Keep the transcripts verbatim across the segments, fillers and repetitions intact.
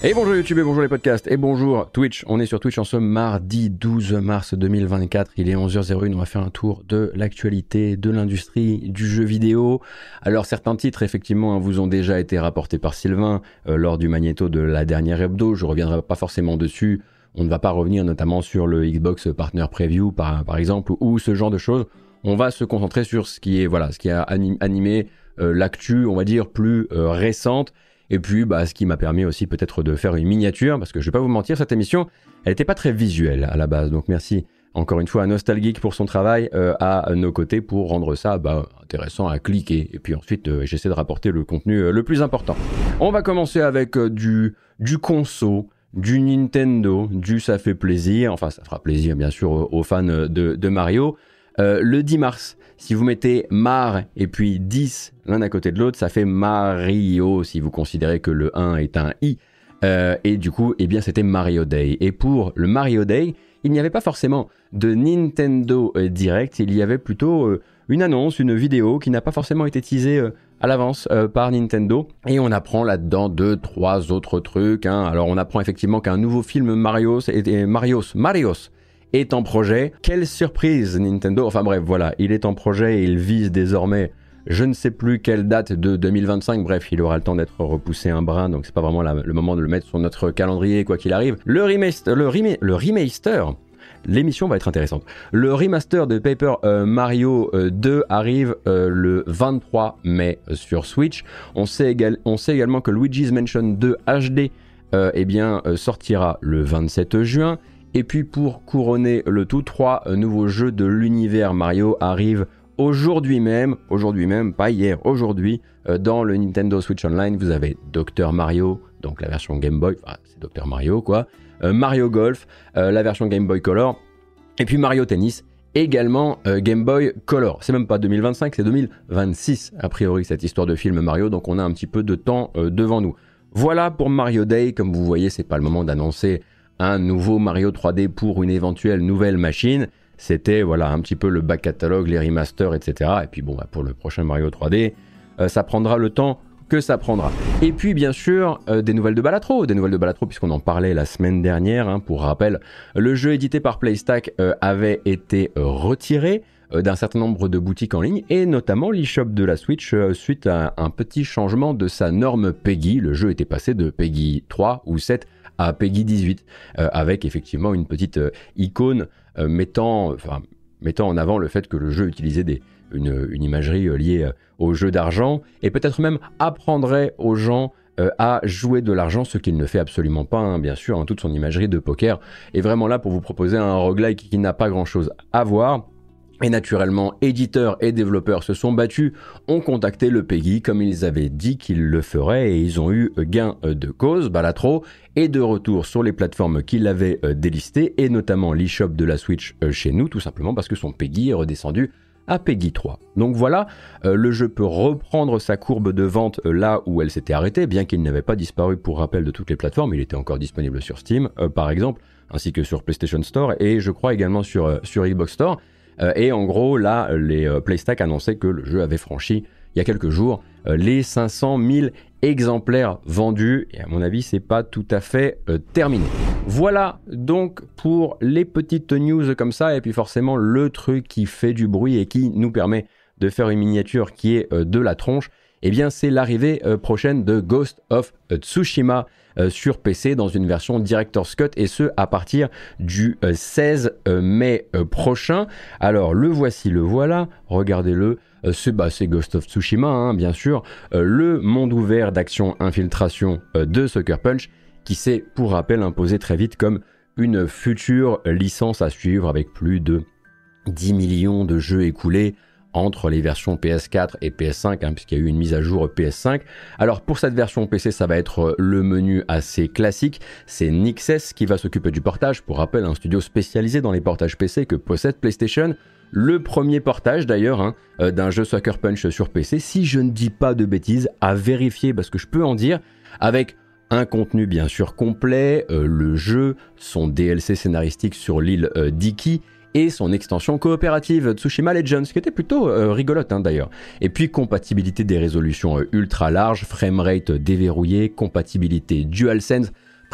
Et bonjour YouTube et bonjour les podcasts et bonjour Twitch. On est sur Twitch en ce mardi douze mars deux mille vingt-quatre. Il est onze heures zéro un. On va faire un tour de l'actualité de l'industrie du jeu vidéo. Alors certains titres effectivement vous ont déjà été rapportés par Sylvain euh, lors du magnéto de la dernière hebdo. Je reviendrai pas forcément dessus. On ne va pas revenir notamment sur le Xbox Partner Preview par, par exemple ou ce genre de choses. On va se concentrer sur ce qui est voilà ce qui a anim- animé euh, l'actu, on va dire plus euh, récente. Et puis, bah, ce qui m'a permis aussi peut-être de faire une miniature, parce que je vais pas vous mentir, cette émission, elle était pas très visuelle à la base. Donc merci encore une fois à Nostalgeek pour son travail euh, à nos côtés pour rendre ça bah, intéressant à cliquer. Et puis ensuite, euh, j'essaie de rapporter le contenu euh, le plus important. On va commencer avec euh, du, du conso, du Nintendo, du ça fait plaisir. Enfin, ça fera plaisir bien sûr aux, aux fans de, de Mario. Euh, le dix mars, si vous mettez Mar et puis dix l'un à côté de l'autre, ça fait Mario si vous considérez que le un est un i. Euh, et du coup, eh bien, c'était Mario Day. Et pour le Mario Day, il n'y avait pas forcément de Nintendo euh, Direct, il y avait plutôt euh, une annonce, une vidéo qui n'a pas forcément été teasée euh, à l'avance euh, par Nintendo. Et on apprend là-dedans deux, trois autres trucs. Hein. Alors on apprend effectivement qu'un nouveau film Marios, et, et Marios, Marios est en projet. Quelle surprise Nintendo. Enfin bref, voilà, il est en projet et il vise désormais, je ne sais plus quelle date de deux mille vingt-cinq. Bref, il aura le temps d'être repoussé un brin, donc c'est pas vraiment la, le moment de le mettre sur notre calendrier quoi qu'il arrive. Le remaster, le, rema- le remaster, l'émission va être intéressante. Le remaster de Paper euh, Mario euh, deux arrive euh, le vingt-trois mai sur Switch. On sait, égal- on sait également que Luigi's Mansion deux H D euh, eh bien, euh, sortira le vingt-sept juin. Et puis pour couronner le tout, trois nouveaux jeux de l'univers Mario arrivent aujourd'hui même, aujourd'hui même, pas hier, aujourd'hui, euh, dans le Nintendo Switch Online. Vous avez Docteur Mario, donc la version Game Boy, enfin c'est Docteur Mario quoi, euh, Mario Golf, euh, la version Game Boy Color, et puis Mario Tennis, également euh, Game Boy Color. C'est même pas deux mille vingt-cinq, c'est deux mille vingt-six a priori cette histoire de film Mario, donc on a un petit peu de temps euh, devant nous. Voilà pour Mario Day. Comme vous voyez, c'est pas le moment d'annoncer un nouveau Mario trois D pour une éventuelle nouvelle machine. C'était voilà un petit peu le back catalogue, les remasters, et cetera. Et puis bon, bah, pour le prochain Mario trois D, euh, ça prendra le temps que ça prendra. Et puis bien sûr, euh, des nouvelles de Balatro, des nouvelles de Balatro puisqu'on en parlait la semaine dernière. Hein, pour rappel, le jeu édité par Playstack euh, avait été euh, retiré euh, d'un certain nombre de boutiques en ligne et notamment l'eShop de la Switch euh, suite à un petit changement de sa norme PEGI. Le jeu était passé de PEGI trois ou sept à PEGI dix-huit, euh, avec effectivement une petite euh, icône euh, mettant, enfin, mettant en avant le fait que le jeu utilisait des, une, une imagerie euh, liée euh, au jeu d'argent, et peut-être même apprendrait aux gens euh, à jouer de l'argent, ce qu'il ne fait absolument pas, hein, bien sûr, hein, toute son imagerie de poker est vraiment là pour vous proposer un roguelike qui n'a pas grand-chose à voir. Et naturellement, éditeurs et développeurs se sont battus, ont contacté le PEGI comme ils avaient dit qu'ils le feraient et ils ont eu gain de cause. Balatro est de retour sur les plateformes qu'il avait délistées et notamment l'eShop de la Switch chez nous, tout simplement parce que son PEGI est redescendu à PEGI trois. Donc voilà, euh, le jeu peut reprendre sa courbe de vente euh, là où elle s'était arrêtée, bien qu'il n'avait pas disparu pour rappel de toutes les plateformes. Il était encore disponible sur Steam, euh, par exemple, ainsi que sur PlayStation Store et je crois également sur, euh, sur Xbox Store. Euh, et en gros, là, les euh, Playstack annonçaient que le jeu avait franchi, il y a quelques jours, euh, les cinq cent mille exemplaires vendus. Et à mon avis, c'est pas tout à fait euh, terminé. Voilà donc pour les petites news comme ça. Et puis forcément, le truc qui fait du bruit et qui nous permet de faire une miniature qui est euh, de la tronche, eh bien, c'est l'arrivée euh, prochaine de Ghost of Tsushima euh, sur P C dans une version Director's Cut et ce à partir du euh, seize mai euh, prochain. Alors le voici, le voilà, regardez-le, euh, c'est, bah, c'est Ghost of Tsushima hein, bien sûr, euh, le monde ouvert d'action infiltration euh, de Sucker Punch qui s'est pour rappel imposé très vite comme une future licence à suivre avec plus de dix millions de jeux écoulés entre les versions P S quatre et P S cinq, hein, puisqu'il y a eu une mise à jour P S cinq. Alors pour cette version P C, ça va être le menu assez classique. C'est Nixes qui va s'occuper du portage. Pour rappel, un studio spécialisé dans les portages P C que possède PlayStation. Le premier portage d'ailleurs hein, euh, d'un jeu Sucker Punch sur P C, si je ne dis pas de bêtises, à vérifier parce que je peux en dire, avec un contenu bien sûr complet, euh, le jeu, son D L C scénaristique sur l'île euh, d'Iki, et son extension coopérative Tsushima Legends, qui était plutôt euh, rigolote hein, d'ailleurs. Et puis compatibilité des résolutions euh, ultra larges, framerate déverrouillé, compatibilité DualSense.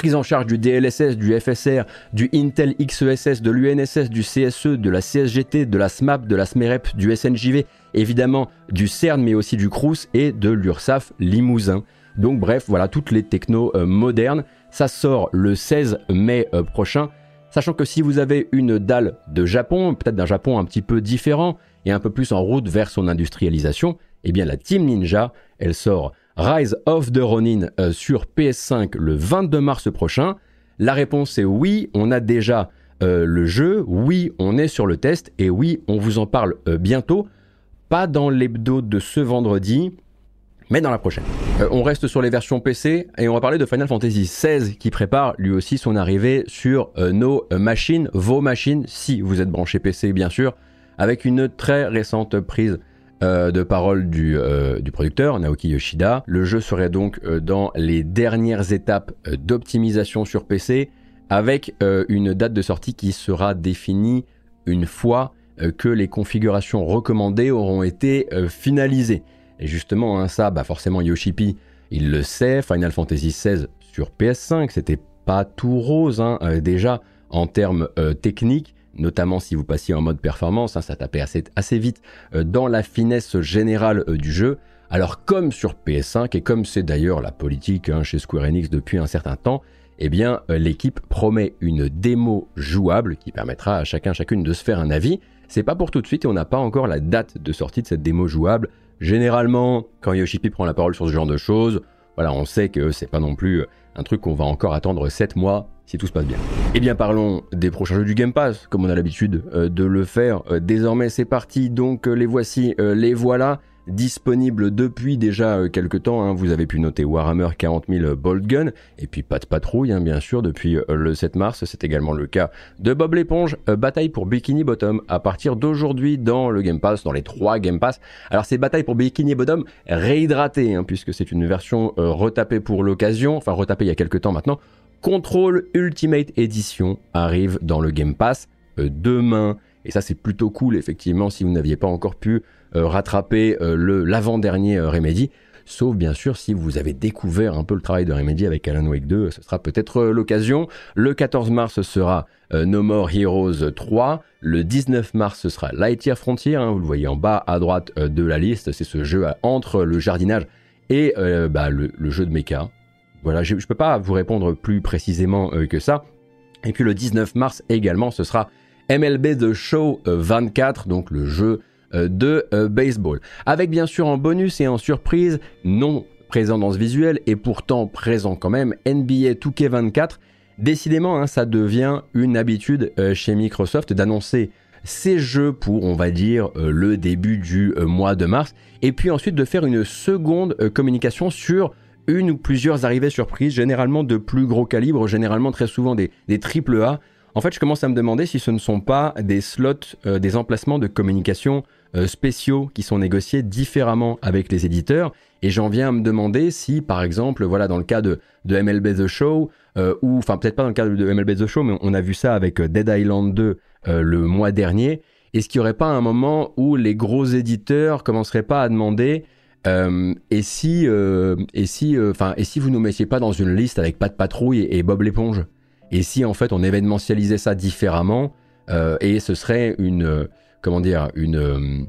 prise en charge du D L S S, du F S R, du Intel X E S S, de l'U N S S, du C S E, de la C S G T, de la S M A P, de la S M E R E P, du S N J V, évidemment du CERN mais aussi du Crous et de l'URSSAF Limousin. Donc bref, voilà toutes les technos euh, modernes. Ça sort le seize mai euh, prochain, sachant que si vous avez une dalle de Japon, peut-être d'un Japon un petit peu différent et un peu plus en route vers son industrialisation, eh bien la Team Ninja, elle sort Rise of the Ronin euh, sur P S cinq le vingt-deux mars prochain. La réponse est oui, on a déjà euh, le jeu, oui, on est sur le test et oui, on vous en parle euh, bientôt. Pas dans l'hebdo de ce vendredi, mais dans la prochaine. Euh, on reste sur les versions P C et on va parler de Final Fantasy seize qui prépare lui aussi son arrivée sur euh, nos euh, machines, vos machines, si vous êtes branché P C bien sûr, avec une très récente prise euh, de parole du, euh, du producteur, Naoki Yoshida. Le jeu serait donc euh, dans les dernières étapes euh, d'optimisation sur P C, avec euh, une date de sortie qui sera définie une fois euh, que les configurations recommandées auront été euh, finalisées. Et justement, hein, ça, bah forcément, Yoshi-P, il le sait, Final Fantasy seize sur P S cinq, c'était pas tout rose, hein, euh, déjà, en termes euh, techniques, notamment si vous passiez en mode performance, hein, ça tapait assez, assez vite euh, dans la finesse générale euh, du jeu. Alors, comme sur P S cinq, et comme c'est d'ailleurs la politique hein, chez Square Enix depuis un certain temps, eh bien, euh, l'équipe promet une démo jouable qui permettra à chacun, chacune de se faire un avis. C'est pas pour tout de suite et on n'a pas encore la date de sortie de cette démo jouable. Généralement, quand Yoshi-P prend la parole sur ce genre de choses, voilà, on sait que c'est pas non plus un truc qu'on va encore attendre sept mois si tout se passe bien. Eh bien, parlons des prochains jeux du Game Pass, comme on a l'habitude euh, de le faire. Euh, désormais, c'est parti, donc euh, les voici, euh, les voilà, disponibles depuis déjà euh, quelques temps. Hein. Vous avez pu noter Warhammer quarante mille Bolt Gun, et puis pas de patrouille, hein, bien sûr, depuis euh, le sept mars. C'est également le cas de Bob l'éponge, euh, Bataille pour Bikini Bottom, à partir d'aujourd'hui dans le Game Pass, dans les trois Game Pass. Alors c'est Bataille pour Bikini Bottom réhydraté, hein, puisque c'est une version euh, retapée pour l'occasion, enfin retapée il y a quelques temps maintenant. Control Ultimate Edition arrive dans le Game Pass euh, demain, et ça c'est plutôt cool effectivement si vous n'aviez pas encore pu euh, rattraper euh, le l'avant-dernier euh, Remedy, sauf bien sûr si vous avez découvert un peu le travail de Remedy avec Alan Wake deux, ce sera peut-être euh, l'occasion. Le quatorze mars ce sera euh, No More Heroes trois, le dix-neuf mars ce sera Lightyear Frontier, hein, vous le voyez en bas à droite euh, de la liste, c'est ce jeu à, entre le jardinage et euh, bah, le, le jeu de mecha. Voilà, je ne peux pas vous répondre plus précisément euh, que ça. Et puis le dix-neuf mars également, ce sera M L B The Show euh, vingt-quatre, donc le jeu euh, de euh, baseball. Avec bien sûr en bonus et en surprise, non présent dans ce visuel et pourtant présent quand même, N B A deux K vingt-quatre. Décidément, hein, ça devient une habitude euh, chez Microsoft d'annoncer ces jeux pour, on va dire, euh, le début du euh, mois de mars. Et puis ensuite de faire une seconde euh, communication sur une ou plusieurs arrivées surprises, généralement de plus gros calibre, généralement très souvent des, des triple A. En fait, je commence à me demander si ce ne sont pas des slots, euh, des emplacements de communication euh, spéciaux qui sont négociés différemment avec les éditeurs. Et j'en viens à me demander si, par exemple, voilà, dans le cas de, de M L B The Show, euh, ou enfin peut-être pas dans le cas de M L B The Show, mais on a vu ça avec Dead Island deux euh, le mois dernier. Est-ce qu'il n'y aurait pas un moment où les gros éditeurs commenceraient pas à demander Euh, et si, euh, et si, enfin, euh, et si vous nous mettiez pas dans une liste avec Pat Patrouille et, et Bob l'éponge, et si en fait on événementialisait ça différemment, euh, et ce serait une, euh, comment dire, une, euh,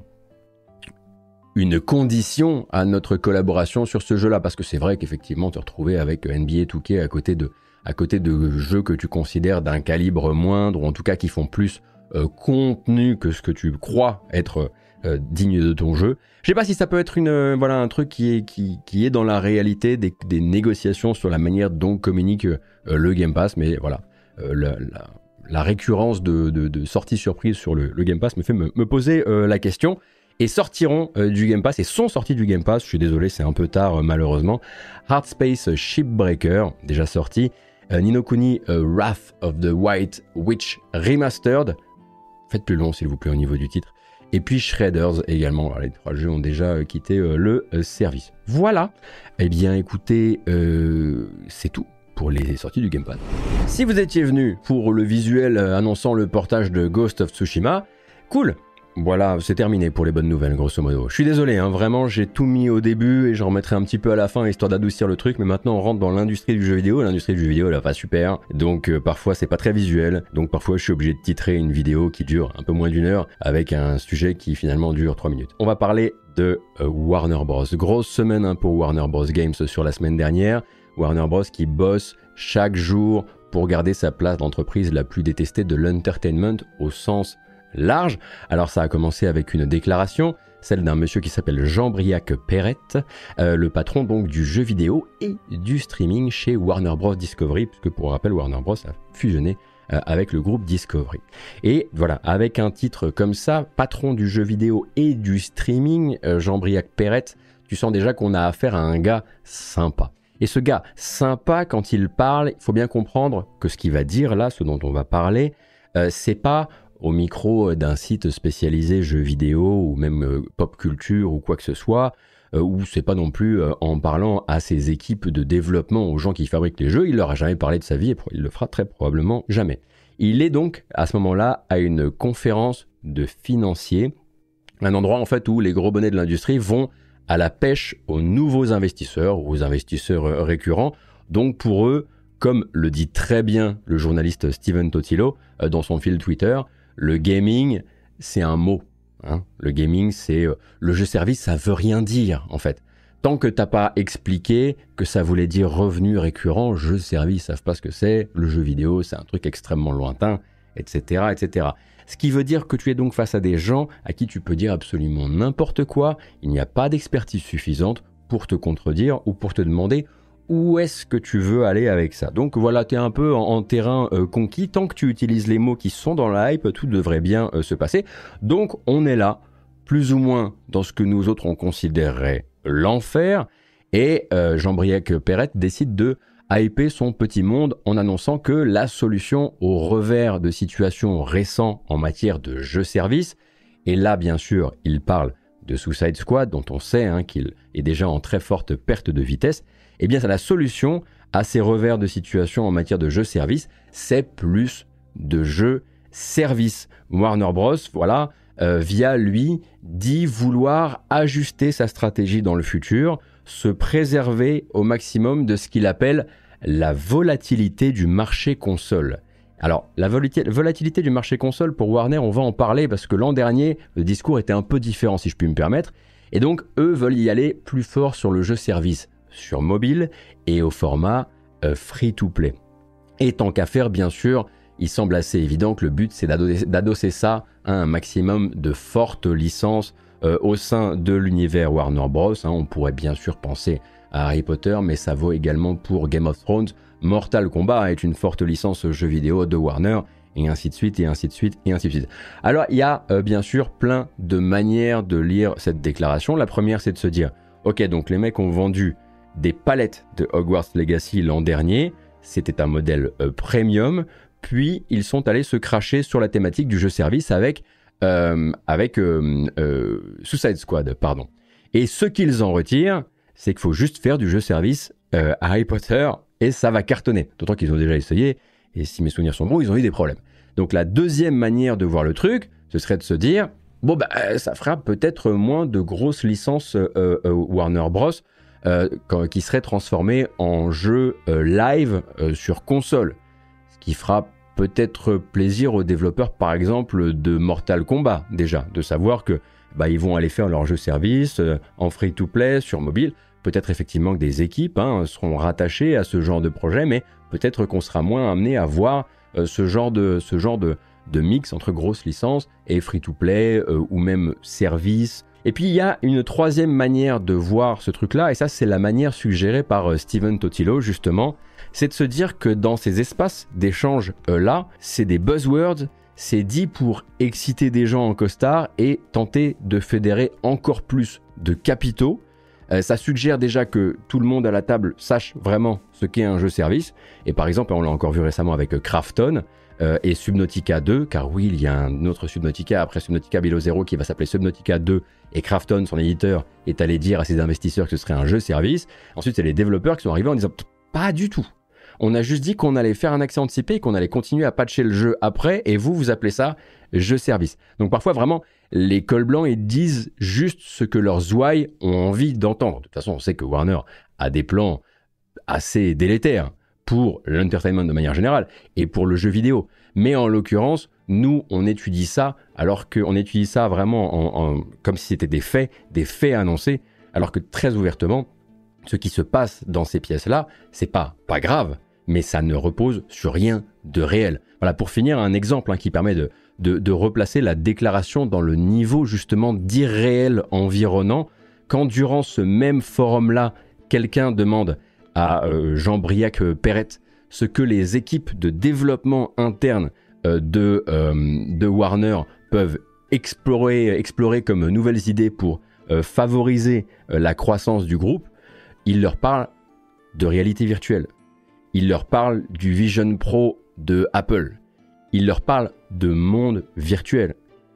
une condition à notre collaboration sur ce jeu-là, parce que c'est vrai qu'effectivement te retrouver avec N B A deux K à côté de, à côté de jeux que tu considères d'un calibre moindre, ou en tout cas qui font plus euh, contenu que ce que tu crois être euh, digne de ton jeu. Je sais pas si ça peut être une, euh, voilà, un truc qui est, qui, qui est dans la réalité des, des négociations sur la manière dont communique euh, le Game Pass, mais voilà, euh, la, la, la récurrence de, de, de sorties surprises sur le, le Game Pass me fait me, me poser euh, la question. Et sortiront euh, du Game Pass, et sont sortis du Game Pass, je suis désolé, c'est un peu tard euh, malheureusement, Hard Space Shipbreaker, déjà sorti, euh, Ni no Kuni euh, Wrath of the White Witch Remastered, faites plus long s'il vous plaît au niveau du titre, et puis Shredders également. Alors, les trois jeux ont déjà euh, quitté euh, le euh, service. Voilà, eh bien écoutez, euh, c'est tout pour les sorties du Game Pass. Si vous étiez venu pour le visuel euh, annonçant le portage de Ghost of Tsushima, cool. Voilà, c'est terminé pour les bonnes nouvelles, grosso modo. Je suis désolé, hein, vraiment, j'ai tout mis au début et j'en remettrai un petit peu à la fin, histoire d'adoucir le truc, mais maintenant on rentre dans l'industrie du jeu vidéo. L'industrie du jeu vidéo, elle va pas super, donc euh, parfois c'est pas très visuel, donc parfois je suis obligé de titrer une vidéo qui dure un peu moins d'une heure, avec un sujet qui finalement dure trois minutes. On va parler de euh, Warner Bros. Grosse semaine hein, pour Warner Bros. Games sur la semaine dernière. Warner Bros. Qui bosse chaque jour pour garder sa place d'entreprise la plus détestée de l'entertainment au sens large. Alors ça a commencé avec une déclaration, celle d'un monsieur qui s'appelle Jean-Briac Perrette, euh, le patron donc du jeu vidéo et du streaming chez Warner Bros. Discovery, puisque pour rappel Warner Bros. A fusionné euh, avec le groupe Discovery. Et voilà, avec un titre comme ça, patron du jeu vidéo et du streaming, euh, Jean-Briac Perrette, tu sens déjà qu'on a affaire à un gars sympa. Et ce gars sympa, quand il parle, il faut bien comprendre que ce qu'il va dire là, ce dont on va parler, euh, c'est pas au micro d'un site spécialisé jeux vidéo ou même euh, pop culture ou quoi que ce soit, euh, ou c'est pas non plus euh, en parlant à ses équipes de développement, aux gens qui fabriquent les jeux, il leur a jamais parlé de sa vie et il le fera très probablement jamais. Il est donc à ce moment-là à une conférence de financiers, un endroit en fait où les gros bonnets de l'industrie vont à la pêche aux nouveaux investisseurs, aux investisseurs euh, récurrents, donc pour eux, comme le dit très bien le journaliste Steven Totilo euh, dans son fil Twitter, le gaming, c'est un mot. Hein. Le gaming, c'est... Euh, le jeu-service, ça veut rien dire, en fait. Tant que t'as pas expliqué que ça voulait dire revenu récurrent, jeu-service, ils savent pas ce que c'est. Le jeu vidéo, c'est un truc extrêmement lointain, et cetera, et cetera. Ce qui veut dire que tu es donc face à des gens à qui tu peux dire absolument n'importe quoi. Il n'y a pas d'expertise suffisante pour te contredire ou pour te demander où est-ce que tu veux aller avec ça. Donc voilà, tu es un peu en, en terrain euh, conquis. Tant que tu utilises les mots qui sont dans la hype, tout devrait bien euh, se passer. Donc on est là, plus ou moins dans ce que nous autres on considérerait l'enfer. Et euh, Jean-Briac Perrette décide de hyper son petit monde en annonçant que la solution au revers de situation récent en matière de jeux-service, et là bien sûr il parle de Suicide Squad dont on sait hein, qu'il est déjà en très forte perte de vitesse, et eh bien c'est la solution à ces revers de situation en matière de jeux-service, c'est plus de jeux-service. Warner Bros, voilà, euh, via lui, dit vouloir ajuster sa stratégie dans le futur, se préserver au maximum de ce qu'il appelle la volatilité du marché console. Alors, la volatilité du marché console, pour Warner, on va en parler parce que l'an dernier, le discours était un peu différent, si je puis me permettre. Et donc, eux veulent y aller plus fort sur le jeu-service, sur mobile et au format euh, free-to-play. Et tant qu'à faire, bien sûr, il semble assez évident que le but, c'est d'adosser, d'adosser ça à un maximum de fortes licences euh, au sein de l'univers Warner Bros. Hein. On pourrait bien sûr penser à Harry Potter, mais ça vaut également pour Game of Thrones. Mortal Kombat est une forte licence jeu vidéo de Warner, et ainsi de suite, et ainsi de suite, et ainsi de suite. Alors, il y a euh, bien sûr plein de manières de lire cette déclaration. La première, c'est de se dire, ok, donc les mecs ont vendu des palettes de Hogwarts Legacy l'an dernier, c'était un modèle euh, premium, puis ils sont allés se cracher sur la thématique du jeu-service avec, euh, avec euh, euh, Suicide Squad, pardon. Et ce qu'ils en retirent, c'est qu'il faut juste faire du jeu-service euh, Harry Potter et ça va cartonner. D'autant qu'ils ont déjà essayé et si mes souvenirs sont bons, ils ont eu des problèmes. Donc la deuxième manière de voir le truc, ce serait de se dire, bon bah ça fera peut-être moins de grosses licences euh, euh, Warner Bros euh, qui seraient transformées en jeux euh, live euh, sur console. Ce qui fera peut-être plaisir aux développeurs par exemple de Mortal Kombat déjà, de savoir que bah, ils vont aller faire leur jeu service euh, en free-to-play sur mobile. Peut-être effectivement que des équipes hein, seront rattachées à ce genre de projet, mais peut-être qu'on sera moins amené à voir euh, ce genre, de, ce genre de, de mix entre grosses licences et free-to-play euh, ou même service. Et puis il y a une troisième manière de voir ce truc-là, et ça c'est la manière suggérée par euh, Steven Totilo justement, c'est de se dire que dans ces espaces d'échange euh, là, c'est des buzzwords, c'est dit pour exciter des gens en costard et tenter de fédérer encore plus de capitaux. Euh, ça suggère déjà que tout le monde à la table sache vraiment ce qu'est un jeu-service. Et par exemple, on l'a encore vu récemment avec Krafton euh, et Subnautica deux, car oui, il y a un autre Subnautica après Subnautica Below Zero qui va s'appeler Subnautica deux, et Krafton, son éditeur, est allé dire à ses investisseurs que ce serait un jeu-service. Ensuite, c'est les développeurs qui sont arrivés en disant « pas du tout ». On a juste dit qu'on allait faire un accès anticipé et qu'on allait continuer à patcher le jeu après, et vous, vous appelez ça jeu service. Donc parfois, vraiment, les cols blancs, ils disent juste ce que leurs ouailles ont envie d'entendre. De toute façon, on sait que Warner a des plans assez délétères pour l'entertainment de manière générale et pour le jeu vidéo. Mais en l'occurrence, nous, on étudie ça, alors qu'on étudie ça vraiment en, en, comme si c'était des faits, des faits annoncés, alors que très ouvertement, ce qui se passe dans ces pièces-là, c'est pas, pas grave, mais ça ne repose sur rien de réel. Voilà, pour finir, un exemple hein, qui permet de, de, de replacer la déclaration dans le niveau justement d'irréel environnant, quand durant ce même forum-là, quelqu'un demande à euh, Jean-Briac euh, Perrette ce que les équipes de développement interne euh, de, euh, de Warner peuvent explorer, explorer comme nouvelles idées pour euh, favoriser euh, la croissance du groupe, il leur parle de réalité virtuelle. Il leur parle du Vision Pro de Apple. Il leur parle de monde virtuel.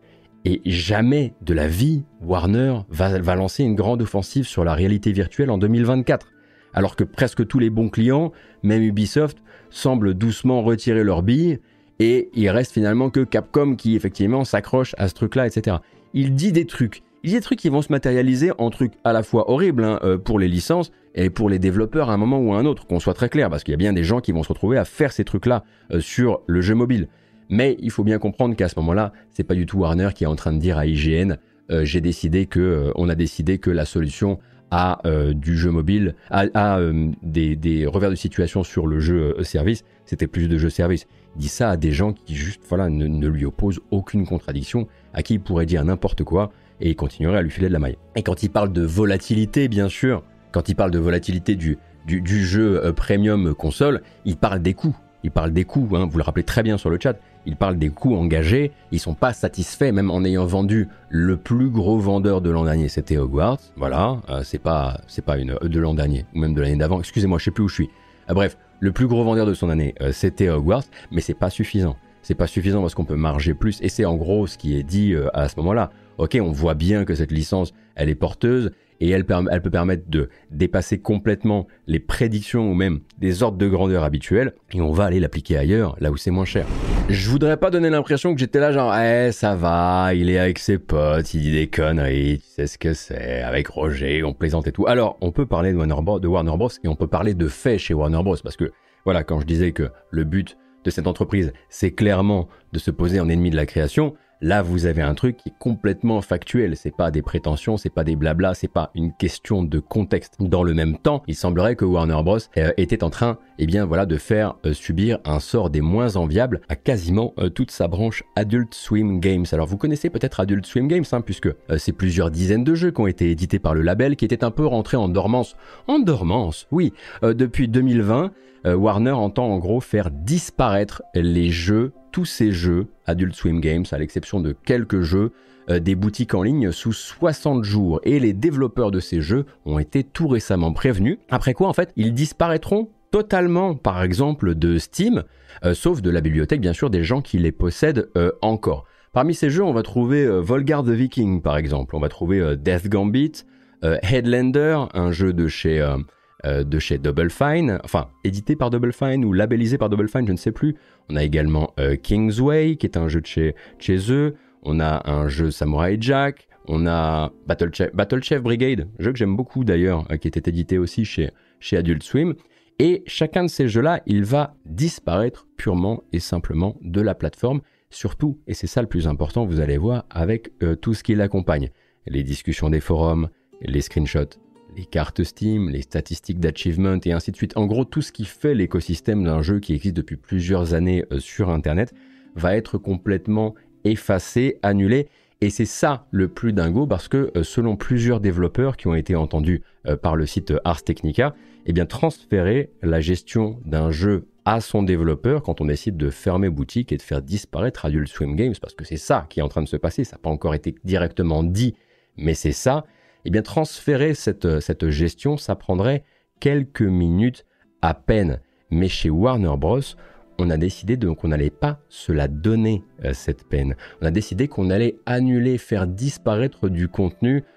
Et jamais de la vie, Warner va, va lancer une grande offensive sur la réalité virtuelle en deux mille vingt-quatre. Alors que presque tous les bons clients, même Ubisoft, semblent doucement retirer leurs billes et il reste finalement que Capcom qui effectivement s'accroche à ce truc-là, et cetera. Il dit des trucs. Il dit des trucs qui vont se matérialiser en trucs à la fois horribles hein, euh, pour les licences et pour les développeurs à un moment ou à un autre, qu'on soit très clair, parce qu'il y a bien des gens qui vont se retrouver à faire ces trucs-là euh, sur le jeu mobile. Mais il faut bien comprendre qu'à ce moment-là, c'est pas du tout Warner qui est en train de dire à I G N euh, j'ai décidé que, euh, on a décidé que la solution à euh, du jeu mobile, à, à euh, des, des revers de situation sur le jeu euh, service, c'était plus de jeu service. Il dit ça à des gens qui juste voilà, ne, ne lui opposent aucune contradiction, à qui il pourrait dire n'importe quoi et il continuerait à lui filer de la maille. Et quand il parle de volatilité, bien sûr, quand il parle de volatilité du, du, du jeu euh, premium console, il parle des coûts. Il parle des coûts, hein, vous le rappelez très bien sur le chat, il parle des coûts engagés, ils sont pas satisfaits, même en ayant vendu le plus gros vendeur de l'an dernier, c'était Hogwarts, voilà, euh, c'est pas, c'est pas une, de l'an dernier, ou même de l'année d'avant, excusez-moi, je sais plus où je suis. Euh, bref, le plus gros vendeur de son année, euh, c'était Hogwarts, mais c'est pas suffisant. C'est pas suffisant parce qu'on peut marger plus, et c'est en gros ce qui est dit euh, à ce moment-là. Ok, on voit bien que cette licence, elle est porteuse, et elle, elle peut permettre de dépasser complètement les prédictions ou même des ordres de grandeur habituels, et on va aller l'appliquer ailleurs, là où c'est moins cher. Je voudrais pas donner l'impression que j'étais là genre « Eh, ça va, il est avec ses potes, il dit des conneries, tu sais ce que c'est, avec Roger, on plaisante et tout. » Alors, on peut parler de Warner Bros, de Warner Bros et on peut parler de faits chez Warner Bros, parce que, voilà, quand je disais que le but de cette entreprise, c'est clairement de se poser en ennemi de la création, là, vous avez un truc qui est complètement factuel. C'est pas des prétentions, c'est pas des blablas, c'est pas une question de contexte. Dans le même temps, il semblerait que Warner Bros. Euh, était en train, eh bien, voilà, de faire euh, subir un sort des moins enviables à quasiment euh, toute sa branche Adult Swim Games. Alors, vous connaissez peut-être Adult Swim Games, hein, puisque euh, c'est plusieurs dizaines de jeux qui ont été édités par le label, qui étaient un peu rentrés en dormance. En dormance, oui. Euh, depuis deux mille vingt, euh, Warner entend en gros faire disparaître les jeux, tous ces jeux Adult Swim Games, à l'exception de quelques jeux, euh, des boutiques en ligne sous soixante jours. Et les développeurs de ces jeux ont été tout récemment prévenus. Après quoi, en fait, ils disparaîtront totalement, par exemple, de Steam, euh, sauf de la bibliothèque, bien sûr, des gens qui les possèdent euh, encore. Parmi ces jeux, on va trouver euh, Volgar the Viking, par exemple. On va trouver euh, Death Gambit, euh, Headlander, un jeu de chez... Euh, Euh, de chez Double Fine, enfin édité par Double Fine ou labellisé par Double Fine, je ne sais plus. On a également euh, Kingsway, qui est un jeu de chez, chez eux. On a un jeu Samurai Jack. On a Battle Chef, Battle Chef Brigade, jeu que j'aime beaucoup d'ailleurs, euh, qui était édité aussi chez, chez Adult Swim. Et chacun de ces jeux-là, il va disparaître purement et simplement de la plateforme. Surtout, et c'est ça le plus important, vous allez voir, avec euh, tout ce qui l'accompagne. Les discussions des forums, les screenshots, les cartes Steam, les statistiques d'achievement et ainsi de suite. En gros, tout ce qui fait l'écosystème d'un jeu qui existe depuis plusieurs années euh, sur Internet va être complètement effacé, annulé. Et c'est ça le plus dingo parce que euh, selon plusieurs développeurs qui ont été entendus euh, par le site Ars Technica, eh bien, transférer la gestion d'un jeu à son développeur quand on décide de fermer boutique et de faire disparaître Adult Swim Games, parce que c'est ça qui est en train de se passer, ça n'a pas encore été directement dit, mais c'est ça. Eh bien, transférer cette, cette gestion, ça prendrait quelques minutes à peine. Mais chez Warner Bros., on a décidé de, qu'on n'allait pas se la donner, euh, cette peine. On a décidé qu'on allait annuler, faire disparaître du contenu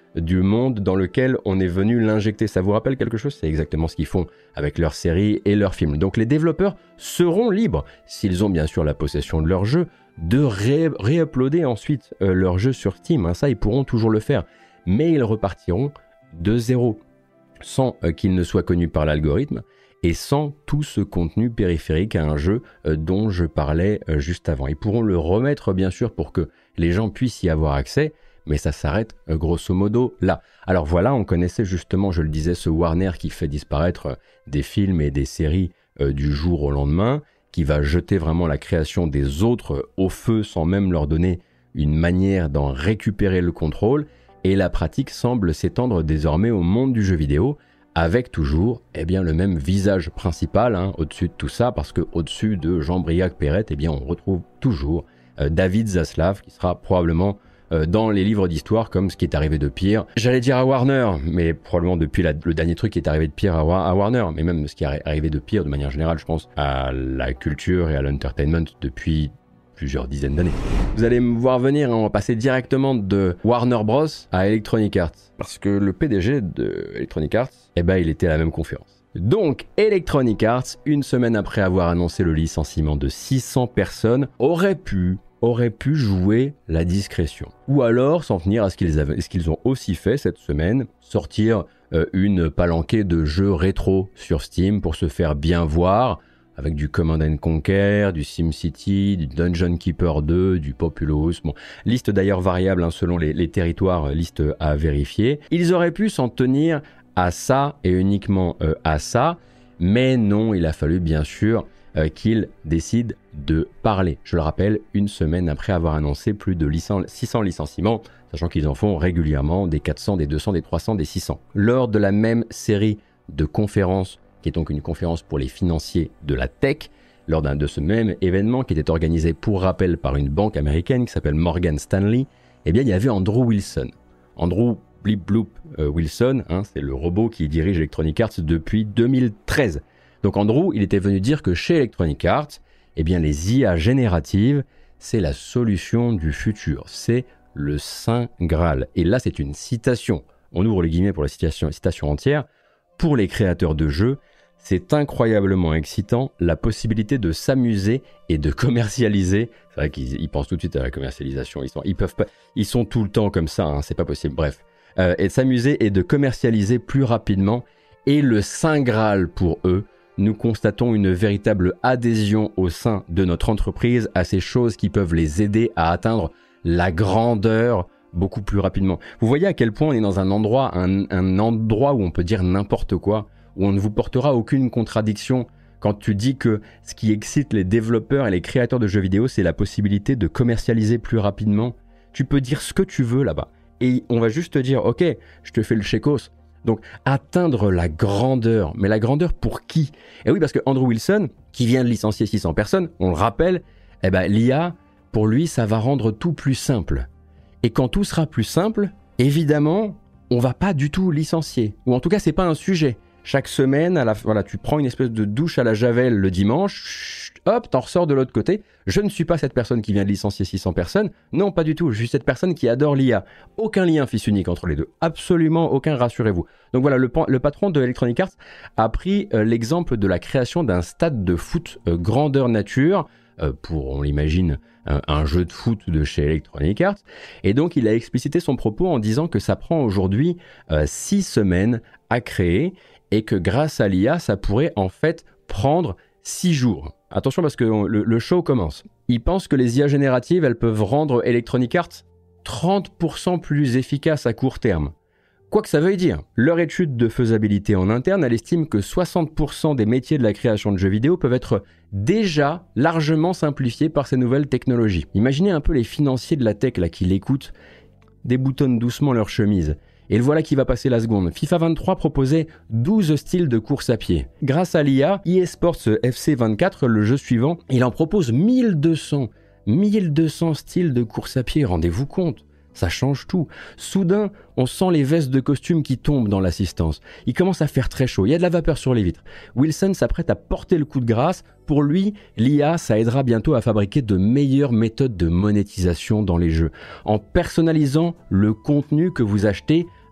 du monde dans lequel on est venu l'injecter. Ça vous rappelle quelque chose? C'est exactement ce qu'ils font avec leurs séries et leurs films. Donc les développeurs seront libres, s'ils ont bien sûr la possession de leur jeu, de ré- réuploader ensuite euh, leur jeu sur Steam. Hein, ça, ils pourront toujours le faire. Mais ils repartiront de zéro, sans euh, qu'il ne soit connu par l'algorithme et sans tout ce contenu périphérique à un jeu euh, dont je parlais euh, juste avant. Ils pourront le remettre bien sûr pour que les gens puissent y avoir accès, mais ça s'arrête euh, grosso modo là. Alors voilà, on connaissait justement, je le disais, ce Warner qui fait disparaître euh, des films et des séries euh, du jour au lendemain, qui va jeter vraiment la création des autres euh, au feu sans même leur donner une manière d'en récupérer le contrôle, et la pratique semble s'étendre désormais au monde du jeu vidéo, avec toujours eh bien, le même visage principal hein, au-dessus de tout ça, parce qu'au-dessus de Jean-Briac Perrette, eh bien, on retrouve toujours euh, David Zaslav, qui sera probablement euh, dans les livres d'histoire comme ce qui est arrivé de pire. J'allais dire à Warner, mais probablement depuis la, le dernier truc qui est arrivé de pire à, à Warner, mais même ce qui est arrivé de pire de manière générale, je pense, à la culture et à l'entertainment depuis plusieurs dizaines d'années. Vous allez me voir venir, hein, on va passer directement de Warner Bros à Electronic Arts, parce que le P D G de Electronic Arts, eh ben, il était à la même conférence. Donc, Electronic Arts, une semaine après avoir annoncé le licenciement de six cents personnes, aurait pu, aurait pu jouer la discrétion. Ou alors s'en tenir à ce qu'ils avaient, ce qu'ils ont aussi fait cette semaine, sortir euh, une palanquée de jeux rétro sur Steam pour se faire bien voir, avec du Command and Conquer, du SimCity, du Dungeon Keeper deux, du Populous, bon, liste d'ailleurs variable hein, selon les, les territoires, liste à vérifier. Ils auraient pu s'en tenir à ça et uniquement euh, à ça, mais non, il a fallu bien sûr euh, qu'ils décident de parler. Je le rappelle, une semaine après avoir annoncé plus de six cents licenciements, sachant qu'ils en font régulièrement des quatre cents, des deux cents, des trois cents, des six cents. Lors de la même série de conférences, qui est donc une conférence pour les financiers de la tech, lors d'un de ce même événement qui était organisé pour rappel par une banque américaine qui s'appelle Morgan Stanley, eh bien il y avait Andrew Wilson. Andrew Blip Bloop euh, Wilson, hein, c'est le robot qui dirige Electronic Arts depuis deux mille treize. Donc Andrew, il était venu dire que chez Electronic Arts, eh bien les I A génératives, c'est la solution du futur, c'est le Saint Graal. Et là c'est une citation, on ouvre les guillemets pour la citation, citation entière, pour les créateurs de jeux, c'est incroyablement excitant, la possibilité de s'amuser et de commercialiser. C'est vrai qu'ils ils pensent tout de suite à la commercialisation. Ils sont, ils peuvent pas, ils sont tout le temps comme ça, hein, c'est pas possible. Bref, euh, et de s'amuser et de commercialiser plus rapidement. Et le Saint Graal pour eux, nous constatons une véritable adhésion au sein de notre entreprise à ces choses qui peuvent les aider à atteindre la grandeur beaucoup plus rapidement. Vous voyez à quel point on est dans un endroit, un, un endroit où on peut dire n'importe quoi, où on ne vous portera aucune contradiction quand tu dis que ce qui excite les développeurs et les créateurs de jeux vidéo, c'est la possibilité de commercialiser plus rapidement. Tu peux dire ce que tu veux là-bas. Et on va juste te dire, ok, je te fais le chécos. Donc, atteindre la grandeur. Mais la grandeur pour qui? Et oui, parce que Andrew Wilson, qui vient de licencier six cents personnes, on le rappelle, eh ben, l'I A, pour lui, ça va rendre tout plus simple. Et quand tout sera plus simple, évidemment, on va pas du tout licencier. Ou en tout cas, c'est pas un sujet. Chaque semaine, à la, voilà, tu prends une espèce de douche à la javel le dimanche, chut, hop, t'en ressors de l'autre côté. Je ne suis pas cette personne qui vient de licencier six cents personnes. Non, pas du tout. Je suis cette personne qui adore l'I A. Aucun lien fils unique entre les deux. Absolument aucun, rassurez-vous. Donc voilà, le, le patron de Electronic Arts a pris euh, l'exemple de la création d'un stade de foot euh, grandeur nature, euh, pour, on l'imagine, un, un jeu de foot de chez Electronic Arts. Et donc, il a explicité son propos en disant que ça prend aujourd'hui euh, six semaines à créer et que grâce à l'I A, ça pourrait en fait prendre six jours. Attention parce que le, le show commence. Il pense que les I A génératives, elles peuvent rendre Electronic Arts trente pour cent plus efficace à court terme. Quoi que ça veuille dire, leur étude de faisabilité en interne, elle estime que soixante pour cent des métiers de la création de jeux vidéo peuvent être déjà largement simplifiés par ces nouvelles technologies. Imaginez un peu les financiers de la tech là qui l'écoutent, déboutonnent doucement leur chemise. Et le voilà qui va passer la seconde. FIFA vingt-trois proposait douze styles de course à pied. Grâce à l'I A, E A Sports F C vingt-quatre, le jeu suivant, il en propose mille deux cents. mille deux cents styles de course à pied, rendez-vous compte. Ça change tout. Soudain, on sent les vestes de costume qui tombent dans l'assistance. Il commence à faire très chaud, il y a de la vapeur sur les vitres. Wilson s'apprête à porter le coup de grâce. Pour lui, l'I A, ça aidera bientôt à fabriquer de meilleures méthodes de monétisation dans les jeux, en personnalisant le contenu que vous achetez